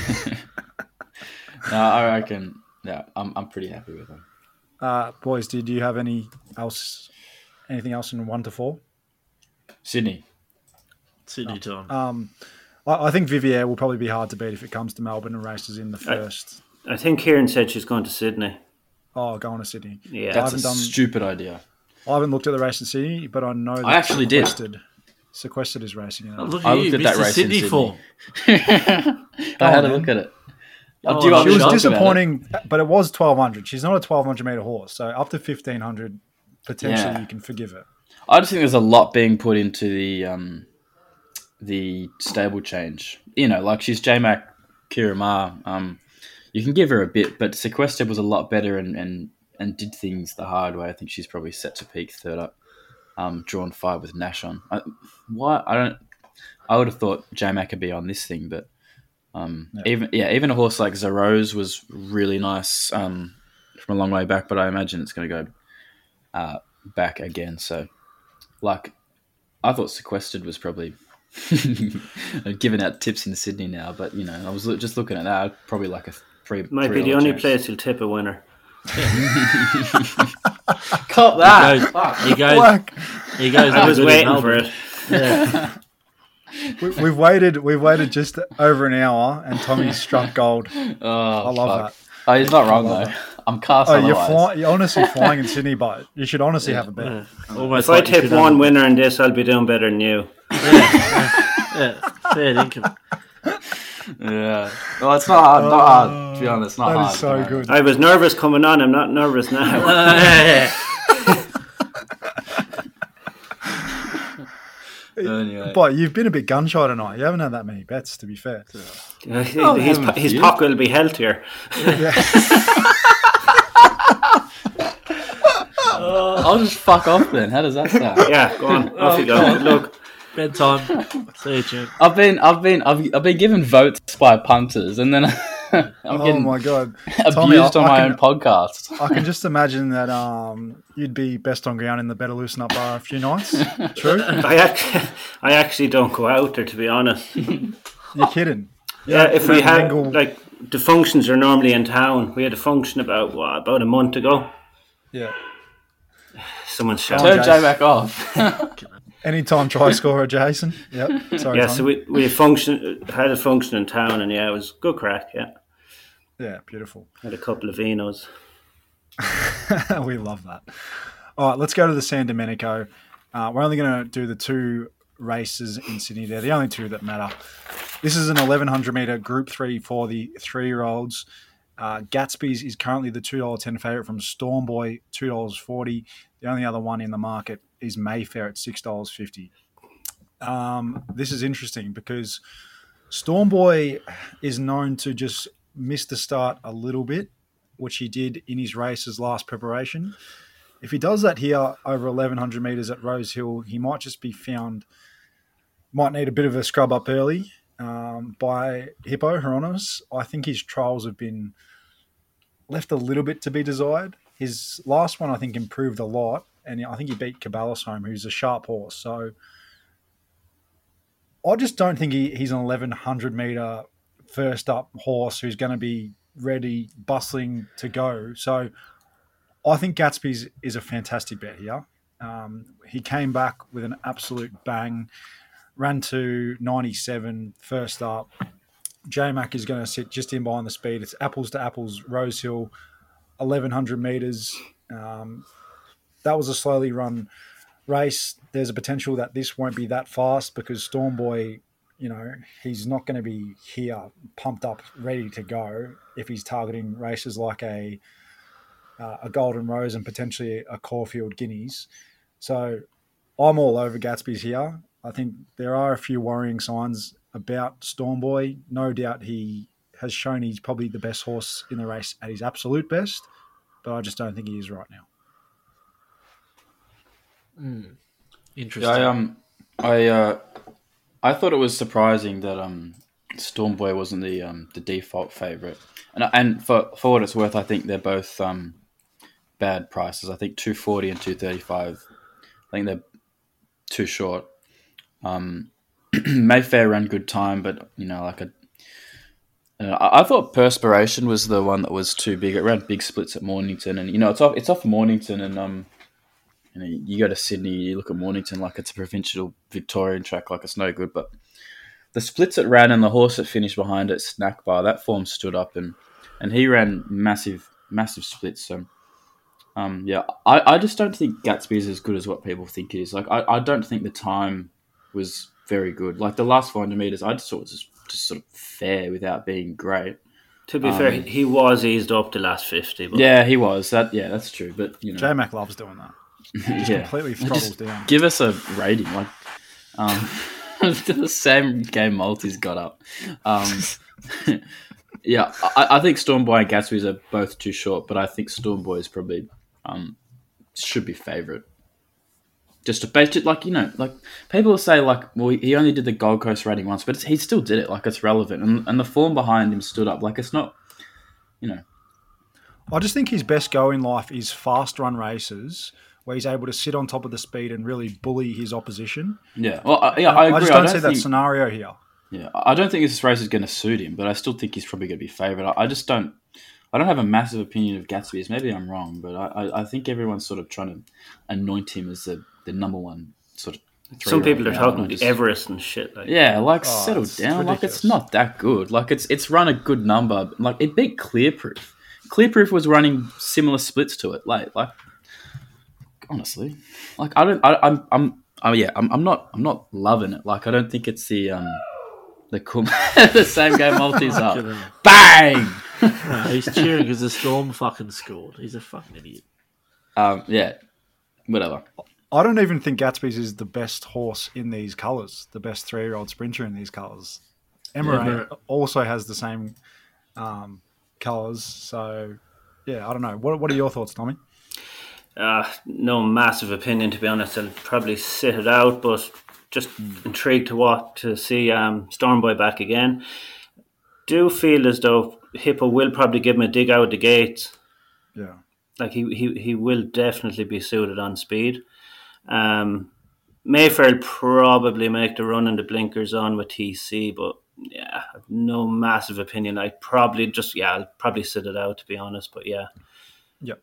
[SPEAKER 8] No, I reckon. Yeah, I'm I'm pretty happy with them.
[SPEAKER 5] Uh, boys, did you have any else, anything else in one to four?
[SPEAKER 8] Sydney.
[SPEAKER 7] Sydney time.
[SPEAKER 5] Um, I, I think Vivier will probably be hard to beat if it comes to Melbourne and races in the first.
[SPEAKER 6] I think Kieran said she's going to Sydney.
[SPEAKER 5] Oh, going to Sydney.
[SPEAKER 6] Yeah.
[SPEAKER 5] I
[SPEAKER 8] That's a
[SPEAKER 5] haven't done.
[SPEAKER 8] stupid idea.
[SPEAKER 5] I haven't looked at the race in Sydney, but I know that
[SPEAKER 8] I actually did.
[SPEAKER 5] Sequestered, Sequestered is racing in it.
[SPEAKER 7] Oh, look
[SPEAKER 8] I
[SPEAKER 7] at
[SPEAKER 8] looked
[SPEAKER 7] you,
[SPEAKER 8] at that
[SPEAKER 7] Mister
[SPEAKER 8] race in
[SPEAKER 7] Sydney
[SPEAKER 8] Sydney.
[SPEAKER 7] form.
[SPEAKER 8] I had a
[SPEAKER 5] on,
[SPEAKER 8] look
[SPEAKER 5] man.
[SPEAKER 8] at it.
[SPEAKER 7] Oh,
[SPEAKER 8] Do you want
[SPEAKER 5] She
[SPEAKER 8] me
[SPEAKER 5] was
[SPEAKER 8] to talk about it?
[SPEAKER 5] disappointing, but it was twelve hundred. She's not a twelve hundred meter horse, so up to fifteen hundred, potentially
[SPEAKER 8] Yeah.
[SPEAKER 5] you can forgive it.
[SPEAKER 8] I just think there's a lot being put into the um, the stable change. You know, like she's J-Mac Kiramar. Um, you can give her a bit, but Sequestered was a lot better and, and, and did things the hard way. I think she's probably set to peak third up, um, drawn five with Nash on. I, why I don't. I would have thought J-Mac could be on this thing, but um,
[SPEAKER 5] Yeah.
[SPEAKER 8] even yeah, even a horse like Zeros was really nice um, from a long way back. But I imagine it's going to go uh, back again. So. Like, I thought Sequestered was probably giving out tips in Sydney now, but you know, I was lo- just looking at that. I'd probably like a three.
[SPEAKER 6] Might
[SPEAKER 8] three
[SPEAKER 6] be the
[SPEAKER 8] dollar
[SPEAKER 6] only
[SPEAKER 8] chance.
[SPEAKER 6] place you'll tip a winner.
[SPEAKER 8] Cop
[SPEAKER 7] He
[SPEAKER 8] that.
[SPEAKER 7] goes,
[SPEAKER 8] Fuck.
[SPEAKER 7] he goes,
[SPEAKER 5] Black.
[SPEAKER 7] he goes.
[SPEAKER 6] I was
[SPEAKER 7] good in
[SPEAKER 6] waiting for
[SPEAKER 7] Melbourne.
[SPEAKER 6] it.
[SPEAKER 7] Yeah.
[SPEAKER 5] We, we've waited. We've waited just over an hour, and Tommy's struck gold.
[SPEAKER 8] Oh,
[SPEAKER 5] I love
[SPEAKER 8] fuck. Oh, he's not wrong
[SPEAKER 5] love
[SPEAKER 8] though. I'm cast
[SPEAKER 5] Oh, you're,
[SPEAKER 8] otherwise.
[SPEAKER 5] fly, you're honestly flying in Sydney, but you should honestly have a bet.
[SPEAKER 7] Yeah. Almost
[SPEAKER 6] If I
[SPEAKER 7] like you
[SPEAKER 6] tip
[SPEAKER 7] should have-
[SPEAKER 6] one winner in this, I'll be doing better than you.
[SPEAKER 7] Yeah, fair income.
[SPEAKER 8] Yeah. Well, it's not hard. Not hard. To be honest, not
[SPEAKER 5] That
[SPEAKER 8] hard.
[SPEAKER 5] is so
[SPEAKER 8] don't worry.
[SPEAKER 5] good.
[SPEAKER 6] I was nervous coming on. I'm not nervous now.
[SPEAKER 7] Yeah.
[SPEAKER 8] Anyway.
[SPEAKER 5] But you've been a bit gun shy tonight. You haven't had that many bets, to be fair.
[SPEAKER 6] his
[SPEAKER 8] Oh,
[SPEAKER 6] his,
[SPEAKER 8] haven't
[SPEAKER 6] his
[SPEAKER 8] you?
[SPEAKER 6] pocket will be healthier.
[SPEAKER 8] I'll just fuck off then. How does that sound?
[SPEAKER 6] Yeah, go on. Off you go. Look,
[SPEAKER 7] Bedtime. See you, June.
[SPEAKER 8] I've been, I've been, I've, I've been given votes by punters, and then I'm
[SPEAKER 5] Oh
[SPEAKER 8] getting
[SPEAKER 5] my god,
[SPEAKER 8] abused
[SPEAKER 5] Tommy, I-
[SPEAKER 8] on
[SPEAKER 5] I
[SPEAKER 8] my
[SPEAKER 5] can-
[SPEAKER 8] own podcast.
[SPEAKER 5] I can just imagine that um, you'd be best on ground in the Better Loosen Up bar a few nights. True?
[SPEAKER 6] I actually, I actually don't go out there, to be honest.
[SPEAKER 5] You're kidding.
[SPEAKER 6] Yeah, if we
[SPEAKER 5] Don't
[SPEAKER 6] had
[SPEAKER 5] mingle-
[SPEAKER 6] like the functions are normally in town. We had a function about what about a month ago.
[SPEAKER 5] Yeah.
[SPEAKER 6] Someone
[SPEAKER 5] Oh,
[SPEAKER 6] shouted.
[SPEAKER 8] Turn
[SPEAKER 5] Jace.
[SPEAKER 8] J back off.
[SPEAKER 5] Anytime try scorer, Jason. Yep. Sorry.
[SPEAKER 6] Yeah,
[SPEAKER 5] Tommy.
[SPEAKER 6] so we we function had a function in town, and yeah, it was good crack. Yeah,
[SPEAKER 5] Yeah, beautiful.
[SPEAKER 6] had a couple of vinos.
[SPEAKER 5] We love that. All right, let's go to the San Domenico. Uh, we're only going to do the two races in Sydney. They're the only two that matter. This is an eleven hundred metre Group three for the three-year-olds. Uh, Gatsby's is currently the two dollars ten favourite from Stormboy, two dollars forty. The only other one in the market is Mayfair at six dollars fifty. Um, this is interesting because Stormboy is known to just miss the start a little bit, which he did in his race's last preparation. If he does that here over eleven hundred metres at Rose Hill, he might just be found, might need a bit of a scrub up early. um, by Hippo Hieronymus. I think his trials have been left a little bit to be desired. His last one, I think, improved a lot, and I think he beat Caballos home, who's a sharp horse. So I just don't think he, he's an eleven hundred metre first up horse who's going to be ready, bustling to go. So I think Gatsby's is a fantastic bet here. Um, he came back with an absolute bang, ran to ninety-seven first up. J-Mac is going to sit just in behind the speed. It's apples to apples, Rosehill, eleven hundred metres. Um, that was a slowly run race. There's a potential that this won't be that fast because Stormboy, you know, he's not going to be here pumped up, ready to go if he's targeting races like a uh, a Golden Rose and potentially a Caulfield Guineas. So I'm all over Gatsby's here. I think there are a few worrying signs about Stormboy. No doubt he has shown he's probably the best horse in the race at his absolute best, but I just don't think he is right now.
[SPEAKER 7] Mm. Interesting.
[SPEAKER 8] Yeah, I um, I uh, I thought it was surprising that um, Stormboy wasn't the um the default favorite, and and for for what it's worth, I think they're both um bad prices. I think two forty and two thirty five. I think they're too short. Um, Mayfair ran good time, but you know, like a. Uh, I I thought Perspiration was the one that was too big. It ran big splits at Mornington, and you know it's off. It's off Mornington, and um, you know, you go to Sydney, you look at Mornington like it's a provincial Victorian track, like it's no good. But the splits it ran and the horse that finished behind it, Snack Bar, that form stood up, and and he ran massive, massive splits. So, um, yeah, I, I just don't think Gatsby is as good as what people think it is. Like I, I don't think the time was very good. Like the last four hundred meters, I just thought it was just, just sort of fair without being great.
[SPEAKER 6] To be
[SPEAKER 8] Um,
[SPEAKER 6] fair, he was eased up the last fifty. But
[SPEAKER 8] Yeah, he was. That yeah, that's true. But you know,
[SPEAKER 5] J-Mac loves doing that. He just
[SPEAKER 8] yeah.
[SPEAKER 5] completely
[SPEAKER 8] Just
[SPEAKER 5] throttles down.
[SPEAKER 8] Give us a rating, like um, the same game multis got up. Um, yeah, I, I think Stormboy and Gatsby's are both too short, but I think Stormboy is probably um, should be favourite. Just to base it, like you know, like people say, like, well, he only did the Gold Coast rating once, but it's, he still did it. Like it's relevant, and and the form behind him stood up. Like it's not, you know.
[SPEAKER 5] I just think his best go in life is fast run races where he's able to sit on top of the speed and really bully his opposition.
[SPEAKER 8] Yeah, well, I, yeah, I agree.
[SPEAKER 5] I just don't,
[SPEAKER 8] I
[SPEAKER 5] see
[SPEAKER 8] don't
[SPEAKER 5] that
[SPEAKER 8] think,
[SPEAKER 5] scenario here.
[SPEAKER 8] Yeah, I don't think this race is going to suit him, but I still think he's probably going to be favourite. I, I just don't. I don't have a massive opinion of Gatsby's. Maybe I'm wrong, but I, I, I think everyone's sort of trying to anoint him as the, the number one sort of.
[SPEAKER 6] some people are
[SPEAKER 8] now,
[SPEAKER 6] talking
[SPEAKER 8] and I
[SPEAKER 6] about
[SPEAKER 8] just-
[SPEAKER 6] Everest and shit. Like,
[SPEAKER 8] Yeah, like
[SPEAKER 5] Oh,
[SPEAKER 8] settle
[SPEAKER 5] it's
[SPEAKER 8] down. Like
[SPEAKER 5] ridiculous.
[SPEAKER 8] it's not that good. Like it's it's run a good number. Like it beat Clearproof. Clearproof was running similar splits to it. Like like honestly, like I don't. I, I'm I'm oh yeah. I'm I'm not I'm not loving it. Like I don't think it's the um the cool the same game multis up.
[SPEAKER 7] Fucking hell.
[SPEAKER 8] Bang.
[SPEAKER 7] No, he's cheering because the Storm fucking scored. He's a fucking idiot.
[SPEAKER 8] Um yeah, whatever.
[SPEAKER 5] I don't even think Gatsby's is the best horse in these colours, the best three-year-old sprinter in these colours. Emirate
[SPEAKER 7] Yeah,
[SPEAKER 5] also has the same um, colours, so yeah, I don't know. What What are your thoughts, Tommy?
[SPEAKER 6] Uh, no massive opinion, to be honest. I'll probably sit it out, but just intrigued to what to see um, Stormboy back again. Do feel as though Hippo will probably give him a dig out the gates.
[SPEAKER 5] Yeah,
[SPEAKER 6] Like he he he will definitely be suited on speed. Um, Mayfair will probably make the run and the blinkers on with T C, but yeah, I've no massive opinion. I probably just yeah, I'll probably sit it out, to be honest. But yeah.
[SPEAKER 5] yep.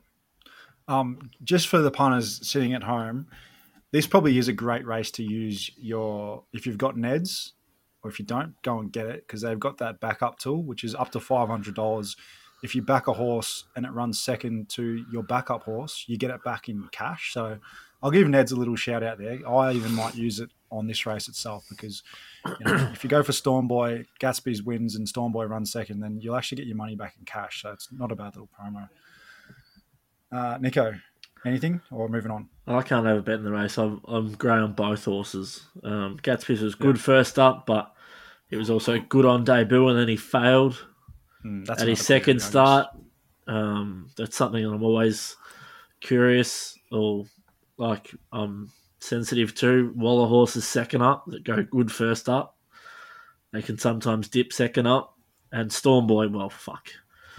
[SPEAKER 5] Um, just for the punters sitting at home, this probably is a great race to use your if you've got Neds, or if you don't, go and get it because they've got that backup tool, which is up to five hundred dollars. If you back a horse and it runs second to your backup horse, you get it back in cash. So I'll give Neds a little shout out there. I even might use it on this race itself because you know, if you go for Stormboy, Gatsby's wins and Stormboy runs second, then you'll actually get your money back in cash. So it's not a bad little promo. Uh, Nico, anything or moving on?
[SPEAKER 7] I can't have a bet in the race. I'm, I'm grey on both horses. Um, Gatsby's was good first up, but it was also good on debut, and then he failed
[SPEAKER 5] Mm, that's
[SPEAKER 7] at his
[SPEAKER 5] another
[SPEAKER 7] second
[SPEAKER 5] query, I guess.
[SPEAKER 7] start. Um, that's something I'm always curious or like I'm sensitive to. Waller horses second up that go good first up. They can sometimes dip second up. And Stormboy, well, fuck.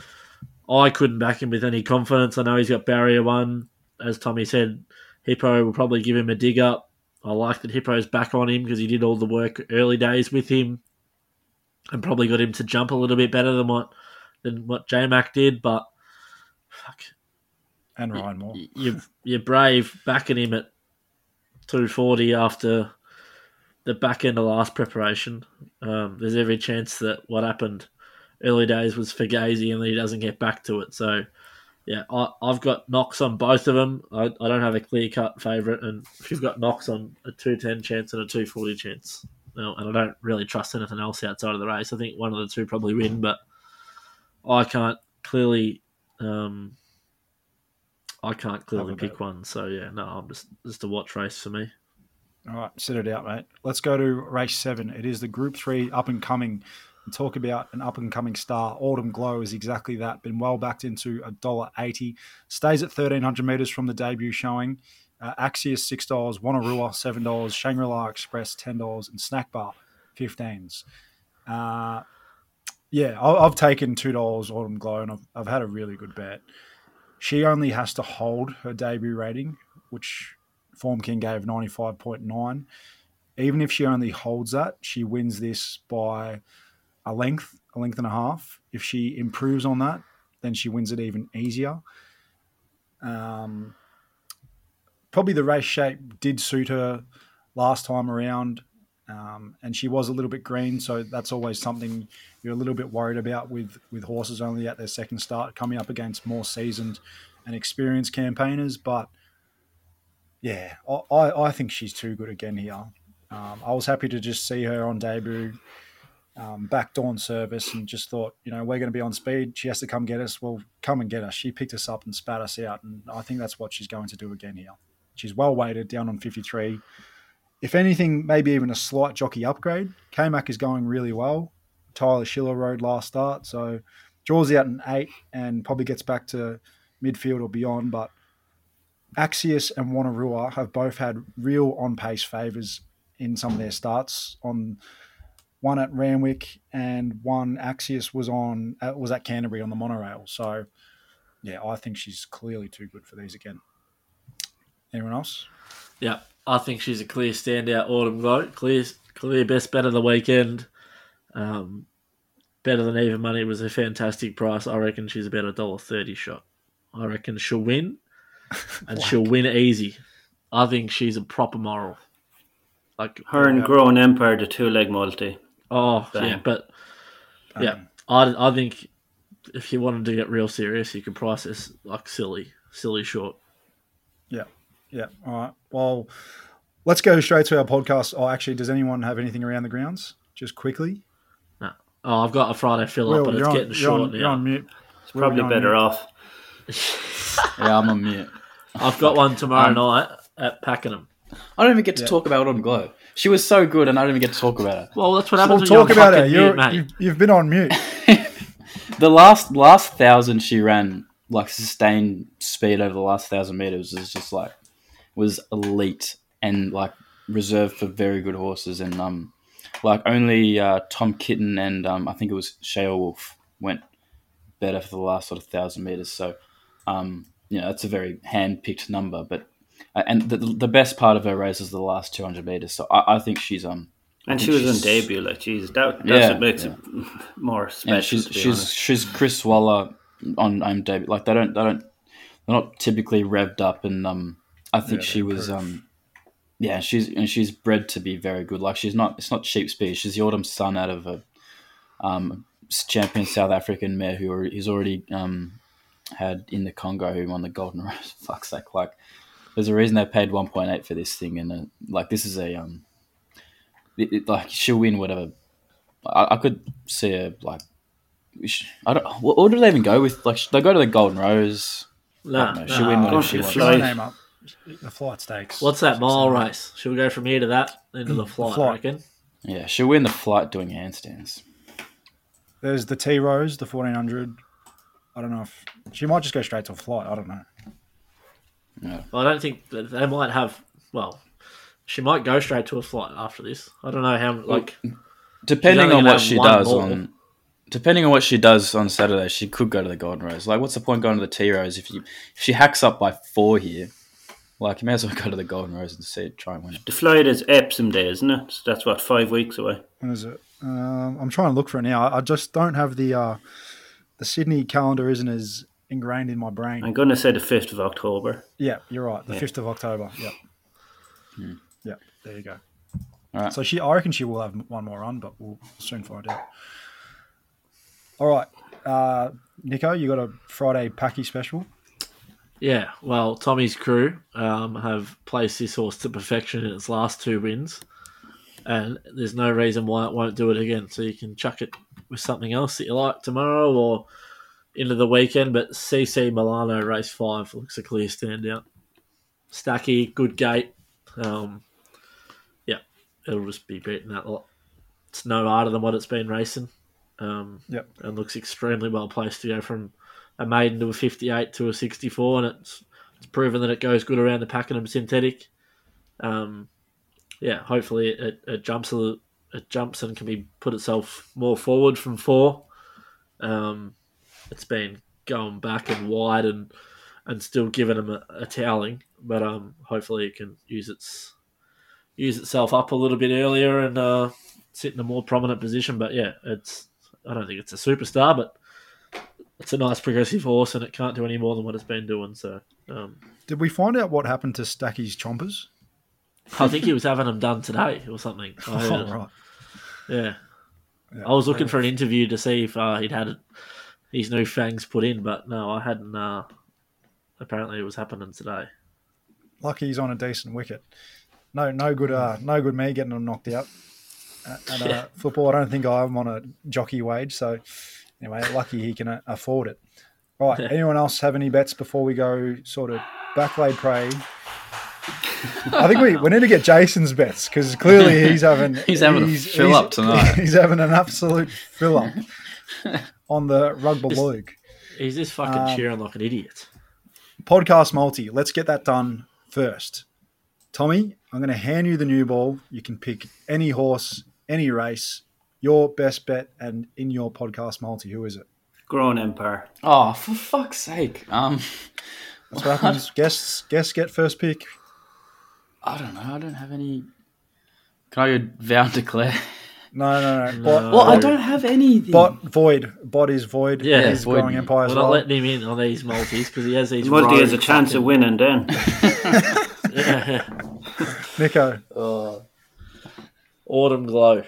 [SPEAKER 7] I couldn't back him with any confidence. I know he's got barrier one. As Tommy said, Hippo will probably give him a dig up. I like that Hippo's back on him because he did all the work early days with him and probably got him to jump a little bit better than what than what J-Mac did. But fuck.
[SPEAKER 5] And Ryan Moore.
[SPEAKER 7] You're, you're brave backing him at two forty after the back end of last preparation. Um, there's every chance that what happened early days was Fugazi and he doesn't get back to it. So, yeah, I, I've got knocks on both of them. I, I don't have a clear-cut favourite. And if you've got knocks on a two ten chance and a two forty chance, no, and I don't really trust anything else outside of the race. I think one of the two probably win, but I can't clearly... Um, I can't clearly pick one, so yeah, no, I'm just just a watch race for me.
[SPEAKER 5] All right, sit it out, mate. Let's go to race seven. It is the Group Three up and coming. And talk about an up and coming star. Autumn Glow is exactly that. Been well backed into a dollar eighty. Stays at thirteen hundred meters from the debut showing. Uh, Axios six dollars, Wanarua seven dollars, Shangri-La Express ten dollars, and Snack Bar fifteens. Uh, yeah, I, I've taken two dollars Autumn Glow, and I've I've had a really good bet. She only has to hold her debut rating, which Form King gave ninety-five point nine. Even if she only holds that, she wins this by a length, a length and a half. If she improves on that, then she wins it even easier. Um, probably the race shape did suit her last time around, um, and she was a little bit green, so that's always something you're a little bit worried about with, with horses only at their second start, coming up against more seasoned and experienced campaigners. But yeah, I, I think she's too good again here. Um, I was happy to just see her on debut, um, back dawn service, and just thought, you know, we're going to be on speed. She has to come get us. Well, come and get us. She picked us up and spat us out, and I think that's what she's going to do again here. She's well weighted, down on fifty-three. If anything, maybe even a slight jockey upgrade. K-Mac is going really well. Tyler Schiller rode last start, so draws out an eight and probably gets back to midfield or beyond. But Axios and Wanarua have both had real on-pace favours in some of their starts. On one at Randwick and one Axios was on uh, was at Canterbury on the monorail. So yeah, I think she's clearly too good for these again. Anyone else?
[SPEAKER 7] Yeah, I think she's a clear standout Autumn Glow. Clear, clear best bet of the weekend. Um, better than even money. Was a fantastic price. I reckon she's about a dollar thirty shot. I reckon she'll win, and she'll win easy. I think she's a proper moral. Like
[SPEAKER 6] Her and Grown Empire, the two-leg multi.
[SPEAKER 7] Oh,
[SPEAKER 6] Bang.
[SPEAKER 7] yeah, but
[SPEAKER 5] Um,
[SPEAKER 7] yeah, I I think if you wanted to get real serious, you could price this like silly, silly short.
[SPEAKER 5] Yeah. Yeah. All right. Well, let's go straight to our podcast. Oh, actually, does anyone have anything around the grounds? Just quickly.
[SPEAKER 7] No. Oh, I've got a Friday fill up,
[SPEAKER 5] Will,
[SPEAKER 7] but it's
[SPEAKER 5] you're on-
[SPEAKER 7] getting
[SPEAKER 5] you're
[SPEAKER 7] short
[SPEAKER 5] on,
[SPEAKER 7] now.
[SPEAKER 5] You're on mute.
[SPEAKER 6] It's probably better off.
[SPEAKER 8] Yeah, I'm on mute.
[SPEAKER 7] I've got one tomorrow
[SPEAKER 8] Um,
[SPEAKER 7] night at Pakenham.
[SPEAKER 8] I don't even get to talk about Autumn Glow. She was so good, and I don't even get to talk about her.
[SPEAKER 7] Well, that's what
[SPEAKER 5] We'll
[SPEAKER 7] happens when
[SPEAKER 5] talk
[SPEAKER 7] you're on
[SPEAKER 5] about it.
[SPEAKER 7] fucking
[SPEAKER 5] You're,
[SPEAKER 7] mute, mate.
[SPEAKER 5] you've, you've been on mute.
[SPEAKER 8] The last last thousand she ran, like sustained speed over the last thousand meters, was just like was elite and like reserved for very good horses. And um, like only uh, Tom Kitten and um, I think it was Shea Wolf went better for the last sort of thousand meters. So um, you know, that's a very hand picked number. But uh, and the the best part of her race is the last two hundred meters. So I, I think she's um. I
[SPEAKER 6] And
[SPEAKER 8] think
[SPEAKER 6] she was on
[SPEAKER 8] she's-
[SPEAKER 6] debut, like, Jesus, that, that's
[SPEAKER 8] Yeah,
[SPEAKER 6] what makes
[SPEAKER 8] yeah.
[SPEAKER 6] it more special.
[SPEAKER 8] Yeah, she's
[SPEAKER 6] to be
[SPEAKER 8] she's
[SPEAKER 6] honest.
[SPEAKER 8] she's Chris Waller on um, debut. Like they don't they don't they're not typically revved up, and um I think
[SPEAKER 5] Yeah,
[SPEAKER 8] she
[SPEAKER 5] they
[SPEAKER 8] was
[SPEAKER 5] improve.
[SPEAKER 8] um yeah she's and she's bred to be very good. Like she's not it's not cheap speed. She's the autumn son out of a um champion South African mare who are, he's already um had in the Congo, who won the Golden Rose. Fuck's sake, like there's a reason they paid one point eight for this thing, and uh, like this is a um. It, it, like she'll win whatever. I, I could see her like. I don't. What, what do they even go with? Like they go to the Golden Rose. I
[SPEAKER 7] No,
[SPEAKER 8] don't know.
[SPEAKER 7] no,
[SPEAKER 8] She'll win
[SPEAKER 7] I
[SPEAKER 8] whatever
[SPEAKER 6] don't
[SPEAKER 8] she
[SPEAKER 6] think
[SPEAKER 8] wants.
[SPEAKER 6] she-
[SPEAKER 5] Get
[SPEAKER 6] Flight.
[SPEAKER 5] my name up. The flight stakes.
[SPEAKER 7] What's that mile
[SPEAKER 5] Six and
[SPEAKER 7] race? Should we go from here to that into the flight?
[SPEAKER 5] flight.
[SPEAKER 7] I reckon.
[SPEAKER 8] Yeah, she'll win the flight doing handstands.
[SPEAKER 5] There's the T Rose, the fourteen hundred. I don't know if she might just go straight to a flight. I don't know.
[SPEAKER 8] Yeah.
[SPEAKER 7] I don't think that they might have. Well, she might go straight to a flight after this. I don't know how. Like,
[SPEAKER 8] depending
[SPEAKER 7] only
[SPEAKER 8] on
[SPEAKER 7] gonna
[SPEAKER 8] what
[SPEAKER 7] have
[SPEAKER 8] she
[SPEAKER 7] one
[SPEAKER 8] does
[SPEAKER 7] more.
[SPEAKER 8] on, depending on what she does on Saturday, she could go to the Golden Rose. Like, what's the point going to the T Rose if you if she hacks up by four here? Like, you may as well go to the Golden Rose and see it, try and win it.
[SPEAKER 6] The flight is Epsom Day, isn't it? So that's what, five weeks away.
[SPEAKER 5] When is it? Um, I'm trying to look for it now. I just don't have the uh, the Sydney calendar isn't as ingrained in my brain.
[SPEAKER 6] I'm going to say the fifth of October.
[SPEAKER 5] Yeah, you're right. The
[SPEAKER 6] Yeah.
[SPEAKER 5] fifth of October. Yep.
[SPEAKER 8] Hmm.
[SPEAKER 5] Yep. There you go.
[SPEAKER 8] All right.
[SPEAKER 5] So she, I reckon she will have one more run, but we'll soon find out. All right, uh, Nico, you got a Friday Packy special.
[SPEAKER 7] Yeah, well, Tommy's crew um, have placed this horse to perfection in its last two wins, and there's no reason why it won't do it again. So you can chuck it with something else that you like tomorrow or into the weekend. But C C Milano race five looks a clear standout. Stacky, good gate. Um, yeah, it'll just be beating that lot. It's no harder than what it's been racing. Um,
[SPEAKER 5] Yep.
[SPEAKER 7] and looks extremely well placed to go from a maiden to a fifty-eight to a sixty-four, and it's it's proven that it goes good around the Pakenham synthetic. Um, yeah, hopefully it, it, it jumps a, it jumps and can be put itself more forward from four. Um, it's been going back and wide and and still giving them a, a toweling, but um, hopefully it can use its use itself up a little bit earlier and uh, sit in a more prominent position. But yeah, it's I don't think it's a superstar, but it's a nice progressive horse, and it can't do any more than what it's been doing. So, um,
[SPEAKER 5] Did we find out what happened to Stacky's chompers?
[SPEAKER 7] I think he was having them done today or something. I heard
[SPEAKER 5] Oh,
[SPEAKER 7] it.
[SPEAKER 5] right.
[SPEAKER 7] Yeah.
[SPEAKER 5] Yeah.
[SPEAKER 7] I was looking for an interview to see if uh, he'd had his new fangs put in, but no, I hadn't. Uh, apparently, it was happening today.
[SPEAKER 5] Lucky he's on a decent wicket. No, no good. Uh, no good. Me getting him knocked out. At uh, football, I don't think I'm on a jockey wage. So anyway, lucky he can uh, afford it. All right. Anyone else have any bets before we go? Sort of backlaid prey. I think we, we need to get Jason's bets because clearly he's having
[SPEAKER 8] He's having a fill up tonight.
[SPEAKER 5] He's having an absolute fill up on the rugby league.
[SPEAKER 7] He's just fucking
[SPEAKER 5] Um,
[SPEAKER 7] cheering like an idiot.
[SPEAKER 5] Podcast multi. Let's get that done first. Tommy, I'm going to hand you the new ball. You can pick any horse, any race, your best bet, and in your podcast multi, who is it?
[SPEAKER 6] Grown Empire.
[SPEAKER 8] Oh, for fuck's sake. Um,
[SPEAKER 5] That's what happens. Guests, guests get first pick.
[SPEAKER 8] I don't know. I don't have any. Can I go vow and declare?
[SPEAKER 5] No, no, no. Bot,
[SPEAKER 8] Well, I don't have anything.
[SPEAKER 5] bot void. Bot is void.
[SPEAKER 7] Yeah,
[SPEAKER 5] He's
[SPEAKER 8] void
[SPEAKER 5] growing
[SPEAKER 8] me.
[SPEAKER 5] empire as
[SPEAKER 7] We're not
[SPEAKER 5] well.
[SPEAKER 7] letting him in on these multis because he has these.
[SPEAKER 6] Multi
[SPEAKER 7] rogue
[SPEAKER 6] has a chance of
[SPEAKER 7] fucking-
[SPEAKER 6] winning then.
[SPEAKER 7] Yeah.
[SPEAKER 5] Nico.
[SPEAKER 7] Oh. Autumn Glow.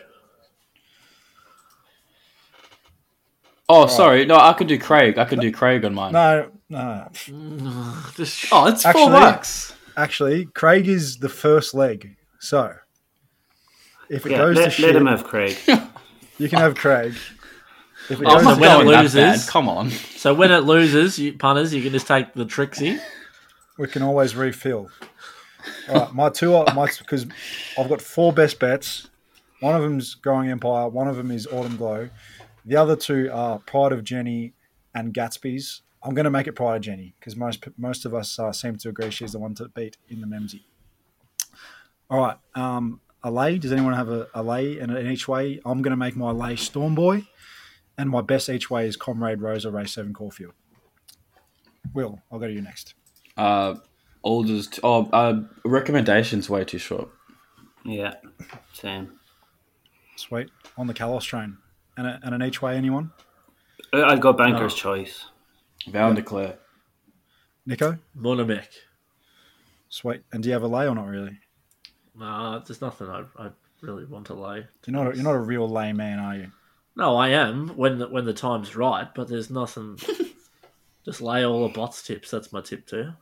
[SPEAKER 8] Oh, sorry. No, I can do Craig. I can do Craig on mine.
[SPEAKER 5] No, no.
[SPEAKER 7] Just
[SPEAKER 8] Oh, it's
[SPEAKER 5] Actually-
[SPEAKER 8] four bucks.
[SPEAKER 5] Actually, Craig is the first leg. So, if it
[SPEAKER 6] Yeah,
[SPEAKER 5] goes
[SPEAKER 6] let,
[SPEAKER 5] to
[SPEAKER 6] let
[SPEAKER 5] shit,
[SPEAKER 6] him have Craig.
[SPEAKER 5] you can have Craig. If it
[SPEAKER 8] Oh,
[SPEAKER 5] goes
[SPEAKER 8] I'm not
[SPEAKER 5] to
[SPEAKER 7] when it
[SPEAKER 8] going that
[SPEAKER 7] loses-
[SPEAKER 8] bad. Come on.
[SPEAKER 7] So when it loses, you punters, you can just take the Trixie.
[SPEAKER 5] we can always refill. All right, my two, my because I've got four best bets. One of them's Growing Empire. One of them is Autumn Glow. The other two are Pride of Jenny and Gatsby's. I'm going to make it Pride of Jenny because most most of us uh, seem to agree she's the one to beat in the Memsy. All right, um, a lay. Does anyone have a, a lay and an each way? I'm going to make my lay Storm Boy, and my best each way is Comrade Rosa Race Seven Caulfield. Will, I'll go to you next.
[SPEAKER 8] Uh, Alders. T- oh, uh, recommendations way too short.
[SPEAKER 6] Yeah, same.
[SPEAKER 5] Sweet. On the Kalos train. And, a, and an each way, anyone?
[SPEAKER 6] I- I'll go Banker's Choice.
[SPEAKER 8] Vow and declare.
[SPEAKER 5] Nico?
[SPEAKER 7] Monamek.
[SPEAKER 5] Sweet. And do you have a lay or not really?
[SPEAKER 7] Nah, there's nothing I, I really want to lay.
[SPEAKER 5] You're not a, you're not a real lay man, are you?
[SPEAKER 7] No, I am when the, when the time's right, but there's nothing. Just lay all the bots tips. That's my tip too.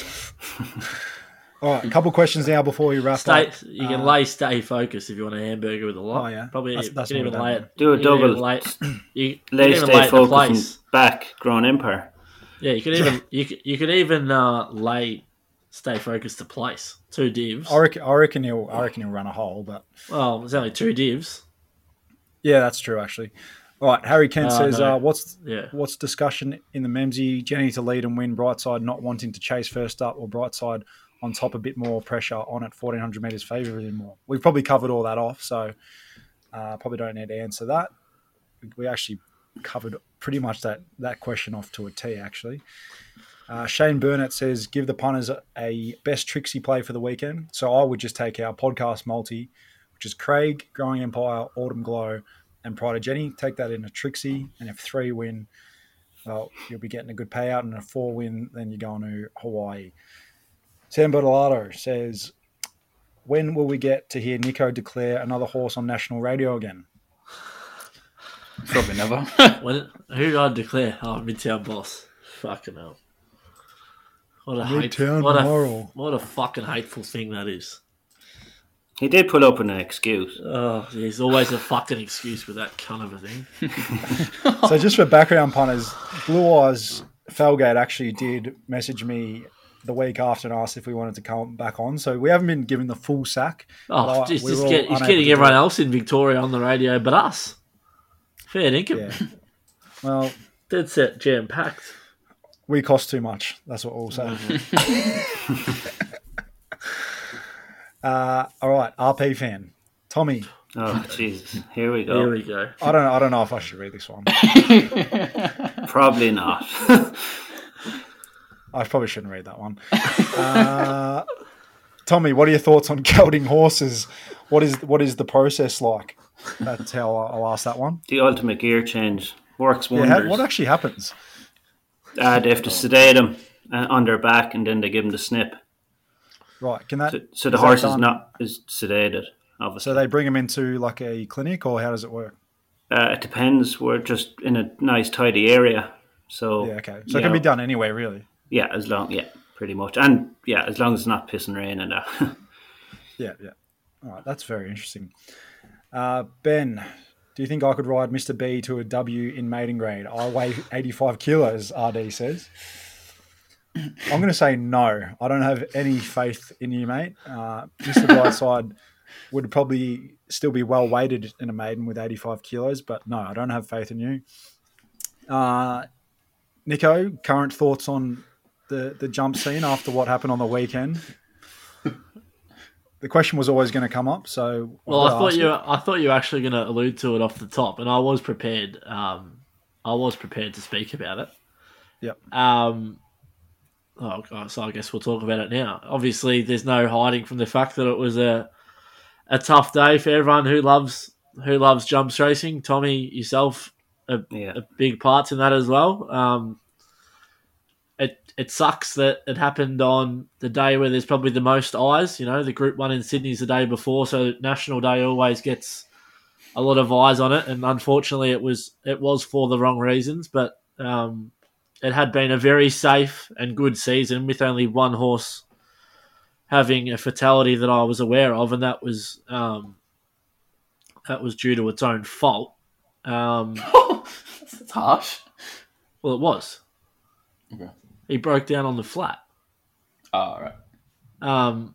[SPEAKER 5] All right, a couple questions now before we wrap
[SPEAKER 7] Stay.
[SPEAKER 5] up.
[SPEAKER 7] You can
[SPEAKER 5] Uh,
[SPEAKER 7] lay stay focused if you want a hamburger with a lot.
[SPEAKER 5] Oh, yeah.
[SPEAKER 7] Probably
[SPEAKER 5] That's-
[SPEAKER 7] you
[SPEAKER 5] that's
[SPEAKER 7] can
[SPEAKER 5] not
[SPEAKER 7] even
[SPEAKER 5] bad,
[SPEAKER 7] lay
[SPEAKER 5] man.
[SPEAKER 7] it.
[SPEAKER 6] Do a
[SPEAKER 7] you can even
[SPEAKER 6] double.
[SPEAKER 7] Lay, you, you
[SPEAKER 6] Lay
[SPEAKER 7] can even lay
[SPEAKER 6] stay
[SPEAKER 7] it in
[SPEAKER 6] focused
[SPEAKER 7] place.
[SPEAKER 6] and back. Grown Empire.
[SPEAKER 7] Yeah, you could even you could, you could even uh, lay stay focused to place two divs.
[SPEAKER 5] I reckon, I reckon he'll I reckon he'll run a hole, but
[SPEAKER 7] Well, there's only two divs.
[SPEAKER 5] yeah, that's true actually. All right, Harry Kent
[SPEAKER 7] Uh,
[SPEAKER 5] says,
[SPEAKER 7] no.
[SPEAKER 5] uh, "What's
[SPEAKER 7] Yeah.
[SPEAKER 5] what's discussion in the Memsy? Jenny to lead and win. Brightside not wanting to chase first up, or Brightside on top, a bit more pressure on at fourteen hundred meters, favour him more. We've probably covered all that off, so Uh, probably don't need to answer that. We actually covered pretty much that, that question off to a T, actually. Uh, Shane Burnett says, give the punters a, a best Trixie play for the weekend. So I would just take our podcast multi, which is Craig, Growing Empire, Autumn Glow, and Pride of Jenny. Take that in a Trixie, and if three win, well, you'll be getting a good payout, and if four win, then you're going to Hawaii. Sam Bottolato says, when will we get to hear Nico declare another horse on national radio again?
[SPEAKER 8] Probably never.
[SPEAKER 7] When, who did I declare? Oh, Midtown Boss. Fucking hell. What a
[SPEAKER 5] Midtown
[SPEAKER 7] hate, what a,
[SPEAKER 5] Moral.
[SPEAKER 7] what a fucking hateful thing that is.
[SPEAKER 6] He did put up an excuse.
[SPEAKER 7] Oh, there's always a fucking excuse with that kind of a thing.
[SPEAKER 5] So just for background punters, Blue Eyes Felgate actually did message me the week after and asked if we wanted to come back on. So we haven't been given the full sack.
[SPEAKER 7] Oh,
[SPEAKER 5] but
[SPEAKER 7] just,
[SPEAKER 5] we
[SPEAKER 7] just
[SPEAKER 5] were
[SPEAKER 7] get,
[SPEAKER 5] all
[SPEAKER 7] he's
[SPEAKER 5] unable
[SPEAKER 7] getting
[SPEAKER 5] to do
[SPEAKER 7] everyone
[SPEAKER 5] it.
[SPEAKER 7] else in Victoria on the radio but us. Fair dinkum.
[SPEAKER 5] Yeah. Well,
[SPEAKER 7] Dead set jam packed.
[SPEAKER 5] we cost too much. That's what we'll say. uh, all right, R P fan. Tommy,
[SPEAKER 6] Oh, Jesus. Here we go.
[SPEAKER 7] Here we go.
[SPEAKER 5] I don't I don't know if I should read this one.
[SPEAKER 6] Probably not.
[SPEAKER 5] I probably shouldn't read that one. Uh, Tommy, what are your thoughts on gelding horses? What is what is the process like? That's how I'll ask that one.
[SPEAKER 6] The ultimate gear change works
[SPEAKER 5] Yeah,
[SPEAKER 6] wonders.
[SPEAKER 5] how, what actually happens?
[SPEAKER 6] Uh, they have to sedate them uh, on their back, and then they give them the snip.
[SPEAKER 5] Right, can that?
[SPEAKER 6] So, so the
[SPEAKER 5] is that
[SPEAKER 6] horse is
[SPEAKER 5] done-
[SPEAKER 6] not is sedated, obviously.
[SPEAKER 5] So they bring them into like a clinic, or how does it work?
[SPEAKER 6] Uh, it depends. We're just in a nice, tidy area. So
[SPEAKER 5] Yeah, okay. So it
[SPEAKER 6] yeah,
[SPEAKER 5] can be done anywhere, really.
[SPEAKER 6] Yeah, as long yeah, pretty much, and yeah, as long as it's not pissing rain and that.
[SPEAKER 5] Yeah, yeah. All right, that's very interesting. Uh, Ben, do you think I could ride Mister B to a W in maiden grade? I weigh eighty-five kilos, R D says. I'm going to say no. I don't have any faith in you, mate. Uh, Mister Brightside would probably still be well weighted in a maiden with eighty-five kilos, but no, I don't have faith in you. Uh, Nico, current thoughts on the, the jump scene after what happened on the weekend? The question was always going to come up, so
[SPEAKER 7] Well,
[SPEAKER 5] I've
[SPEAKER 7] I
[SPEAKER 5] got to
[SPEAKER 7] thought
[SPEAKER 5] ask
[SPEAKER 7] you.
[SPEAKER 5] it.
[SPEAKER 7] I thought you were actually going to allude to it off the top, and I was prepared. Um, I was prepared to speak about it.
[SPEAKER 5] Yep.
[SPEAKER 7] Um, oh, God, so I guess we'll talk about it now. Obviously, there's no hiding from the fact that it was a a tough day for everyone who loves who loves jumps racing. Tommy, yourself, a,
[SPEAKER 6] Yeah.
[SPEAKER 7] a big part in that as well. Um, it it sucks that it happened on the day where there's probably the most eyes. You know, the Group One in Sydney's the day before, so National Day always gets a lot of eyes on it. And unfortunately, it was it was for the wrong reasons. But um, it had been a very safe and good season with only one horse having a fatality that I was aware of, and that was um, that was due to its own fault. Um,
[SPEAKER 8] That's harsh.
[SPEAKER 7] well, it was.
[SPEAKER 8] Okay.
[SPEAKER 7] He broke down on the flat.
[SPEAKER 8] Oh, all right.
[SPEAKER 7] Um,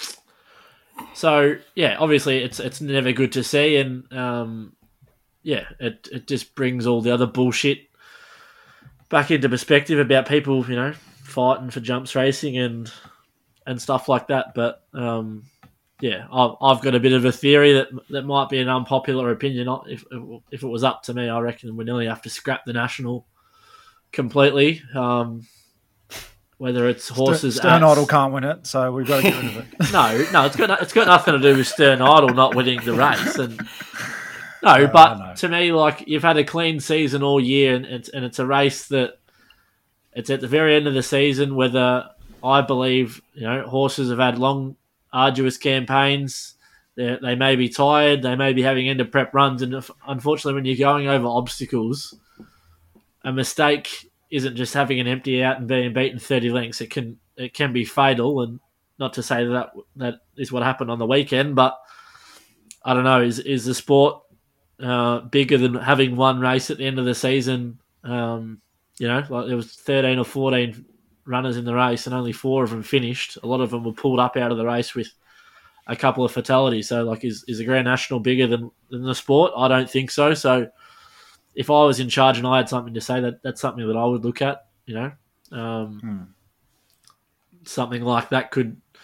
[SPEAKER 7] so yeah, obviously it's it's never good to see, and um, yeah, it it just brings all the other bullshit back into perspective about people, you know, fighting for jumps racing and and stuff like that. But um, yeah, I've I've got a bit of a theory that that might be an unpopular opinion. If if it was up to me, I reckon we nearly have to scrap the national completely. Um, whether it's horses,
[SPEAKER 5] Stern
[SPEAKER 7] at-
[SPEAKER 5] Idol can't win it, so we've got to get rid of it.
[SPEAKER 7] No, no, it's got it's got nothing to do with Stern Idol not winning the race, and no,
[SPEAKER 5] I
[SPEAKER 7] but
[SPEAKER 5] know.
[SPEAKER 7] to me, like you've had a clean season all year, and it's and it's a race that it's at the very end of the season. Whether I believe you know horses have had long, arduous campaigns, they they may be tired, they may be having end of prep runs, and if, unfortunately, when you're going over obstacles, a mistake isn't just having an empty out and being beaten thirty lengths. It can it can be fatal, and not to say that that is what happened on the weekend, but I don't know. Is is the sport uh, bigger than having one race at the end of the season? Um, you know, like there was thirteen or fourteen runners in the race, and only four of them finished. A lot of them were pulled up out of the race with a couple of fatalities. So, like, is is the Grand National bigger than than the sport? I don't think so. So, if I was in charge and I had something to say, that that's something that I would look at. You know, um,
[SPEAKER 5] Hmm.
[SPEAKER 7] something like that could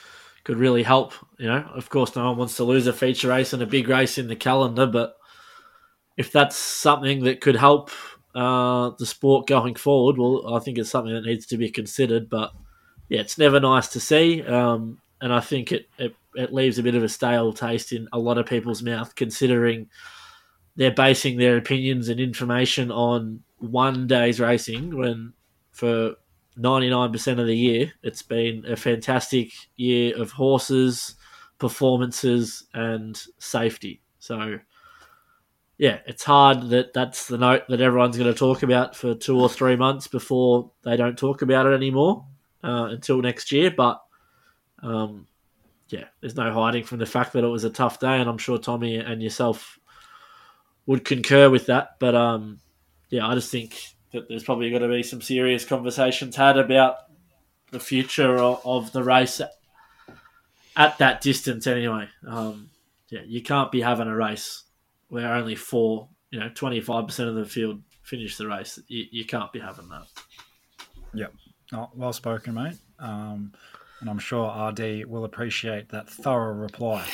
[SPEAKER 7] could really help. You know, of course, no one wants to lose a feature race and a big race in the calendar, but if that's something that could help uh, the sport going forward, well, I think it's something that needs to be considered. But yeah, it's never nice to see, um, and I think it, it it leaves a bit of a stale taste in a lot of people's mouth, considering they're basing their opinions and information on one day's racing when for ninety-nine percent of the year it's been a fantastic year of horses, performances and safety. So yeah, it's hard that that's the note that everyone's going to talk about for two or three months before they don't talk about it anymore uh, until next year. But um, yeah, there's no hiding from the fact that it was a tough day, and I'm sure Tommy and yourself would concur with that. But um, yeah, I just think that there's probably got to be some serious conversations had about the future of, of the race at, at that distance anyway. Um, yeah, you can't be having a race where only four, you know, twenty-five percent of the field finish the race. You, you can't be having that.
[SPEAKER 5] Yep. Oh, well spoken, mate. Um, and I'm sure R D will appreciate that thorough reply.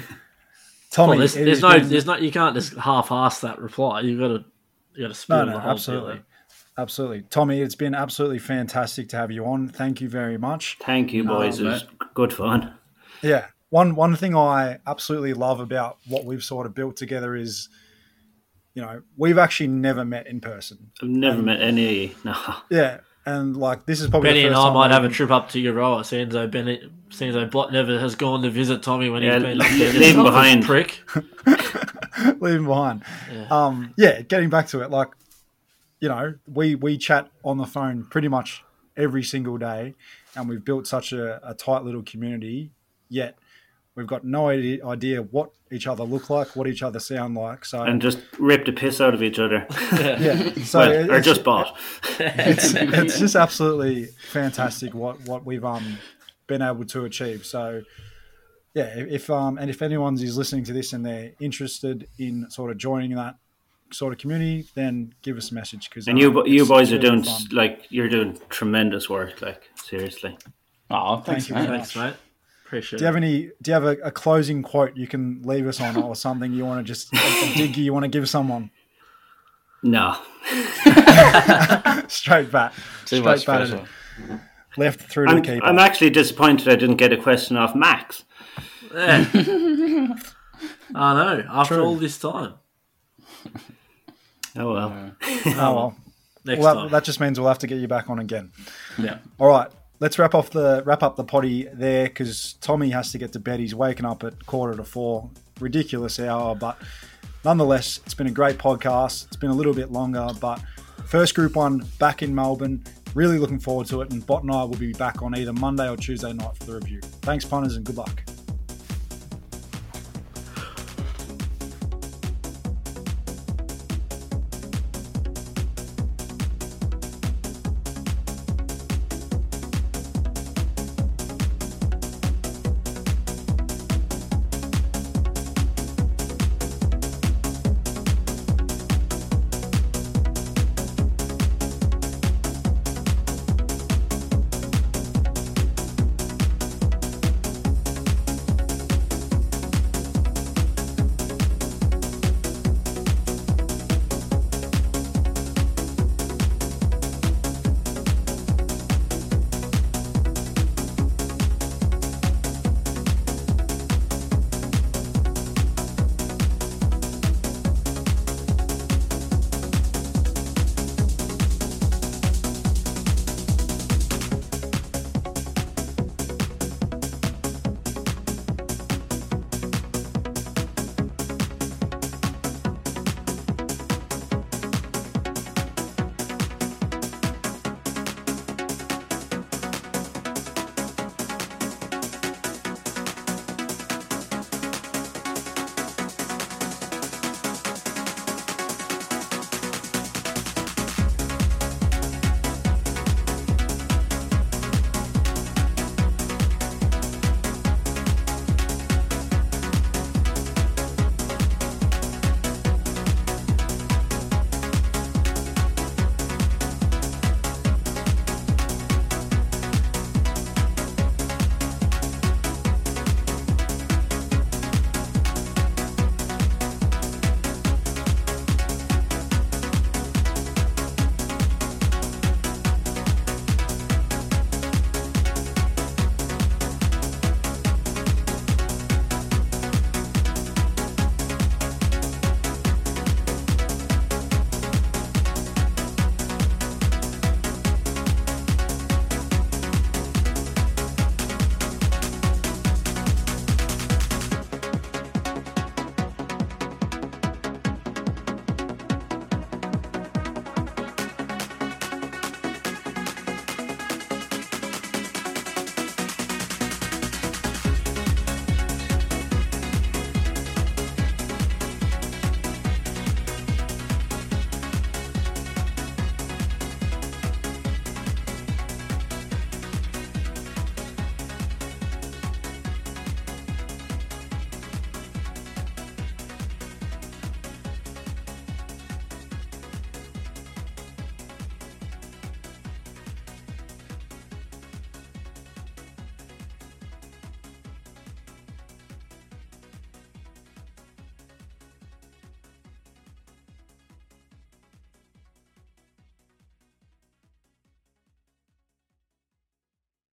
[SPEAKER 5] Tommy,
[SPEAKER 7] well, there's,
[SPEAKER 5] it
[SPEAKER 7] there's
[SPEAKER 5] has
[SPEAKER 7] no,
[SPEAKER 5] been-
[SPEAKER 7] there's not, you can't just half-ass that reply. You've got to, you got to spill
[SPEAKER 5] No,
[SPEAKER 7] the
[SPEAKER 5] no,
[SPEAKER 7] whole
[SPEAKER 5] absolutely.
[SPEAKER 7] deal.
[SPEAKER 5] Absolutely. Tommy, it's been absolutely fantastic to have you on. Thank you very much.
[SPEAKER 6] Thank you, boys.
[SPEAKER 5] Um,
[SPEAKER 6] it was good fun.
[SPEAKER 5] Yeah. One one thing I absolutely love about what we've sort of built together is, you know, we've actually never met in person.
[SPEAKER 6] I've never met any. No.
[SPEAKER 5] Yeah. And like this is probably
[SPEAKER 7] Benny
[SPEAKER 5] the
[SPEAKER 7] and
[SPEAKER 5] first
[SPEAKER 7] I
[SPEAKER 5] time
[SPEAKER 7] might have a
[SPEAKER 5] we've-
[SPEAKER 7] trip up to Euroa. Senzo Bennett, Senzo Bot never has gone to visit Tommy when
[SPEAKER 6] Yeah,
[SPEAKER 7] he's been up there.
[SPEAKER 6] leave
[SPEAKER 7] This
[SPEAKER 6] him
[SPEAKER 7] selfish
[SPEAKER 6] behind.
[SPEAKER 7] prick.
[SPEAKER 5] leave him behind.
[SPEAKER 7] Yeah.
[SPEAKER 5] Um, yeah, getting back to it, like, you know, we we chat on the phone pretty much every single day, and we've built such a, a tight little community. Yet we've got no idea, idea what each other look like, what each other sound like. So
[SPEAKER 6] And just rip the piss out of each other.
[SPEAKER 5] yeah, so
[SPEAKER 6] Well, or
[SPEAKER 5] it's-
[SPEAKER 6] just bought.
[SPEAKER 5] it's, it's just absolutely fantastic what, what we've um been able to achieve. So yeah, if um and if anyone is listening to this and they're interested in sort of joining that sort of community, then give us a message because
[SPEAKER 6] And you bo- you boys are doing like you're doing tremendous work. Like seriously.
[SPEAKER 8] Oh, thanks,
[SPEAKER 5] Thank you
[SPEAKER 8] mate.
[SPEAKER 5] very
[SPEAKER 7] Thanks, mate. Appreciate
[SPEAKER 5] Do you have
[SPEAKER 7] it.
[SPEAKER 5] any? Do you have a, a closing quote you can leave us on, or something you want to just a, a dig you want to give someone?
[SPEAKER 6] No.
[SPEAKER 5] Straight back,
[SPEAKER 8] Too
[SPEAKER 5] straight
[SPEAKER 8] much
[SPEAKER 5] back,
[SPEAKER 8] pressure.
[SPEAKER 5] left through to
[SPEAKER 6] I'm,
[SPEAKER 5] the keeper.
[SPEAKER 6] I'm actually disappointed I didn't get a question off Max.
[SPEAKER 7] Yeah. I know. After
[SPEAKER 5] True.
[SPEAKER 7] all this time.
[SPEAKER 6] Oh well.
[SPEAKER 5] oh well,
[SPEAKER 7] Next
[SPEAKER 5] well
[SPEAKER 7] time.
[SPEAKER 5] that, that just means we'll have to get you back on again.
[SPEAKER 7] Yeah.
[SPEAKER 5] All right, let's wrap off the wrap up the potty there because Tommy has to get to bed. He's waking up at quarter to four. Ridiculous hour, but nonetheless, it's been a great podcast. It's been a little bit longer, but first Group One back in Melbourne. Really looking forward to it. And Bot and I will be back on either Monday or Tuesday night for the review. Thanks, punters, and good luck.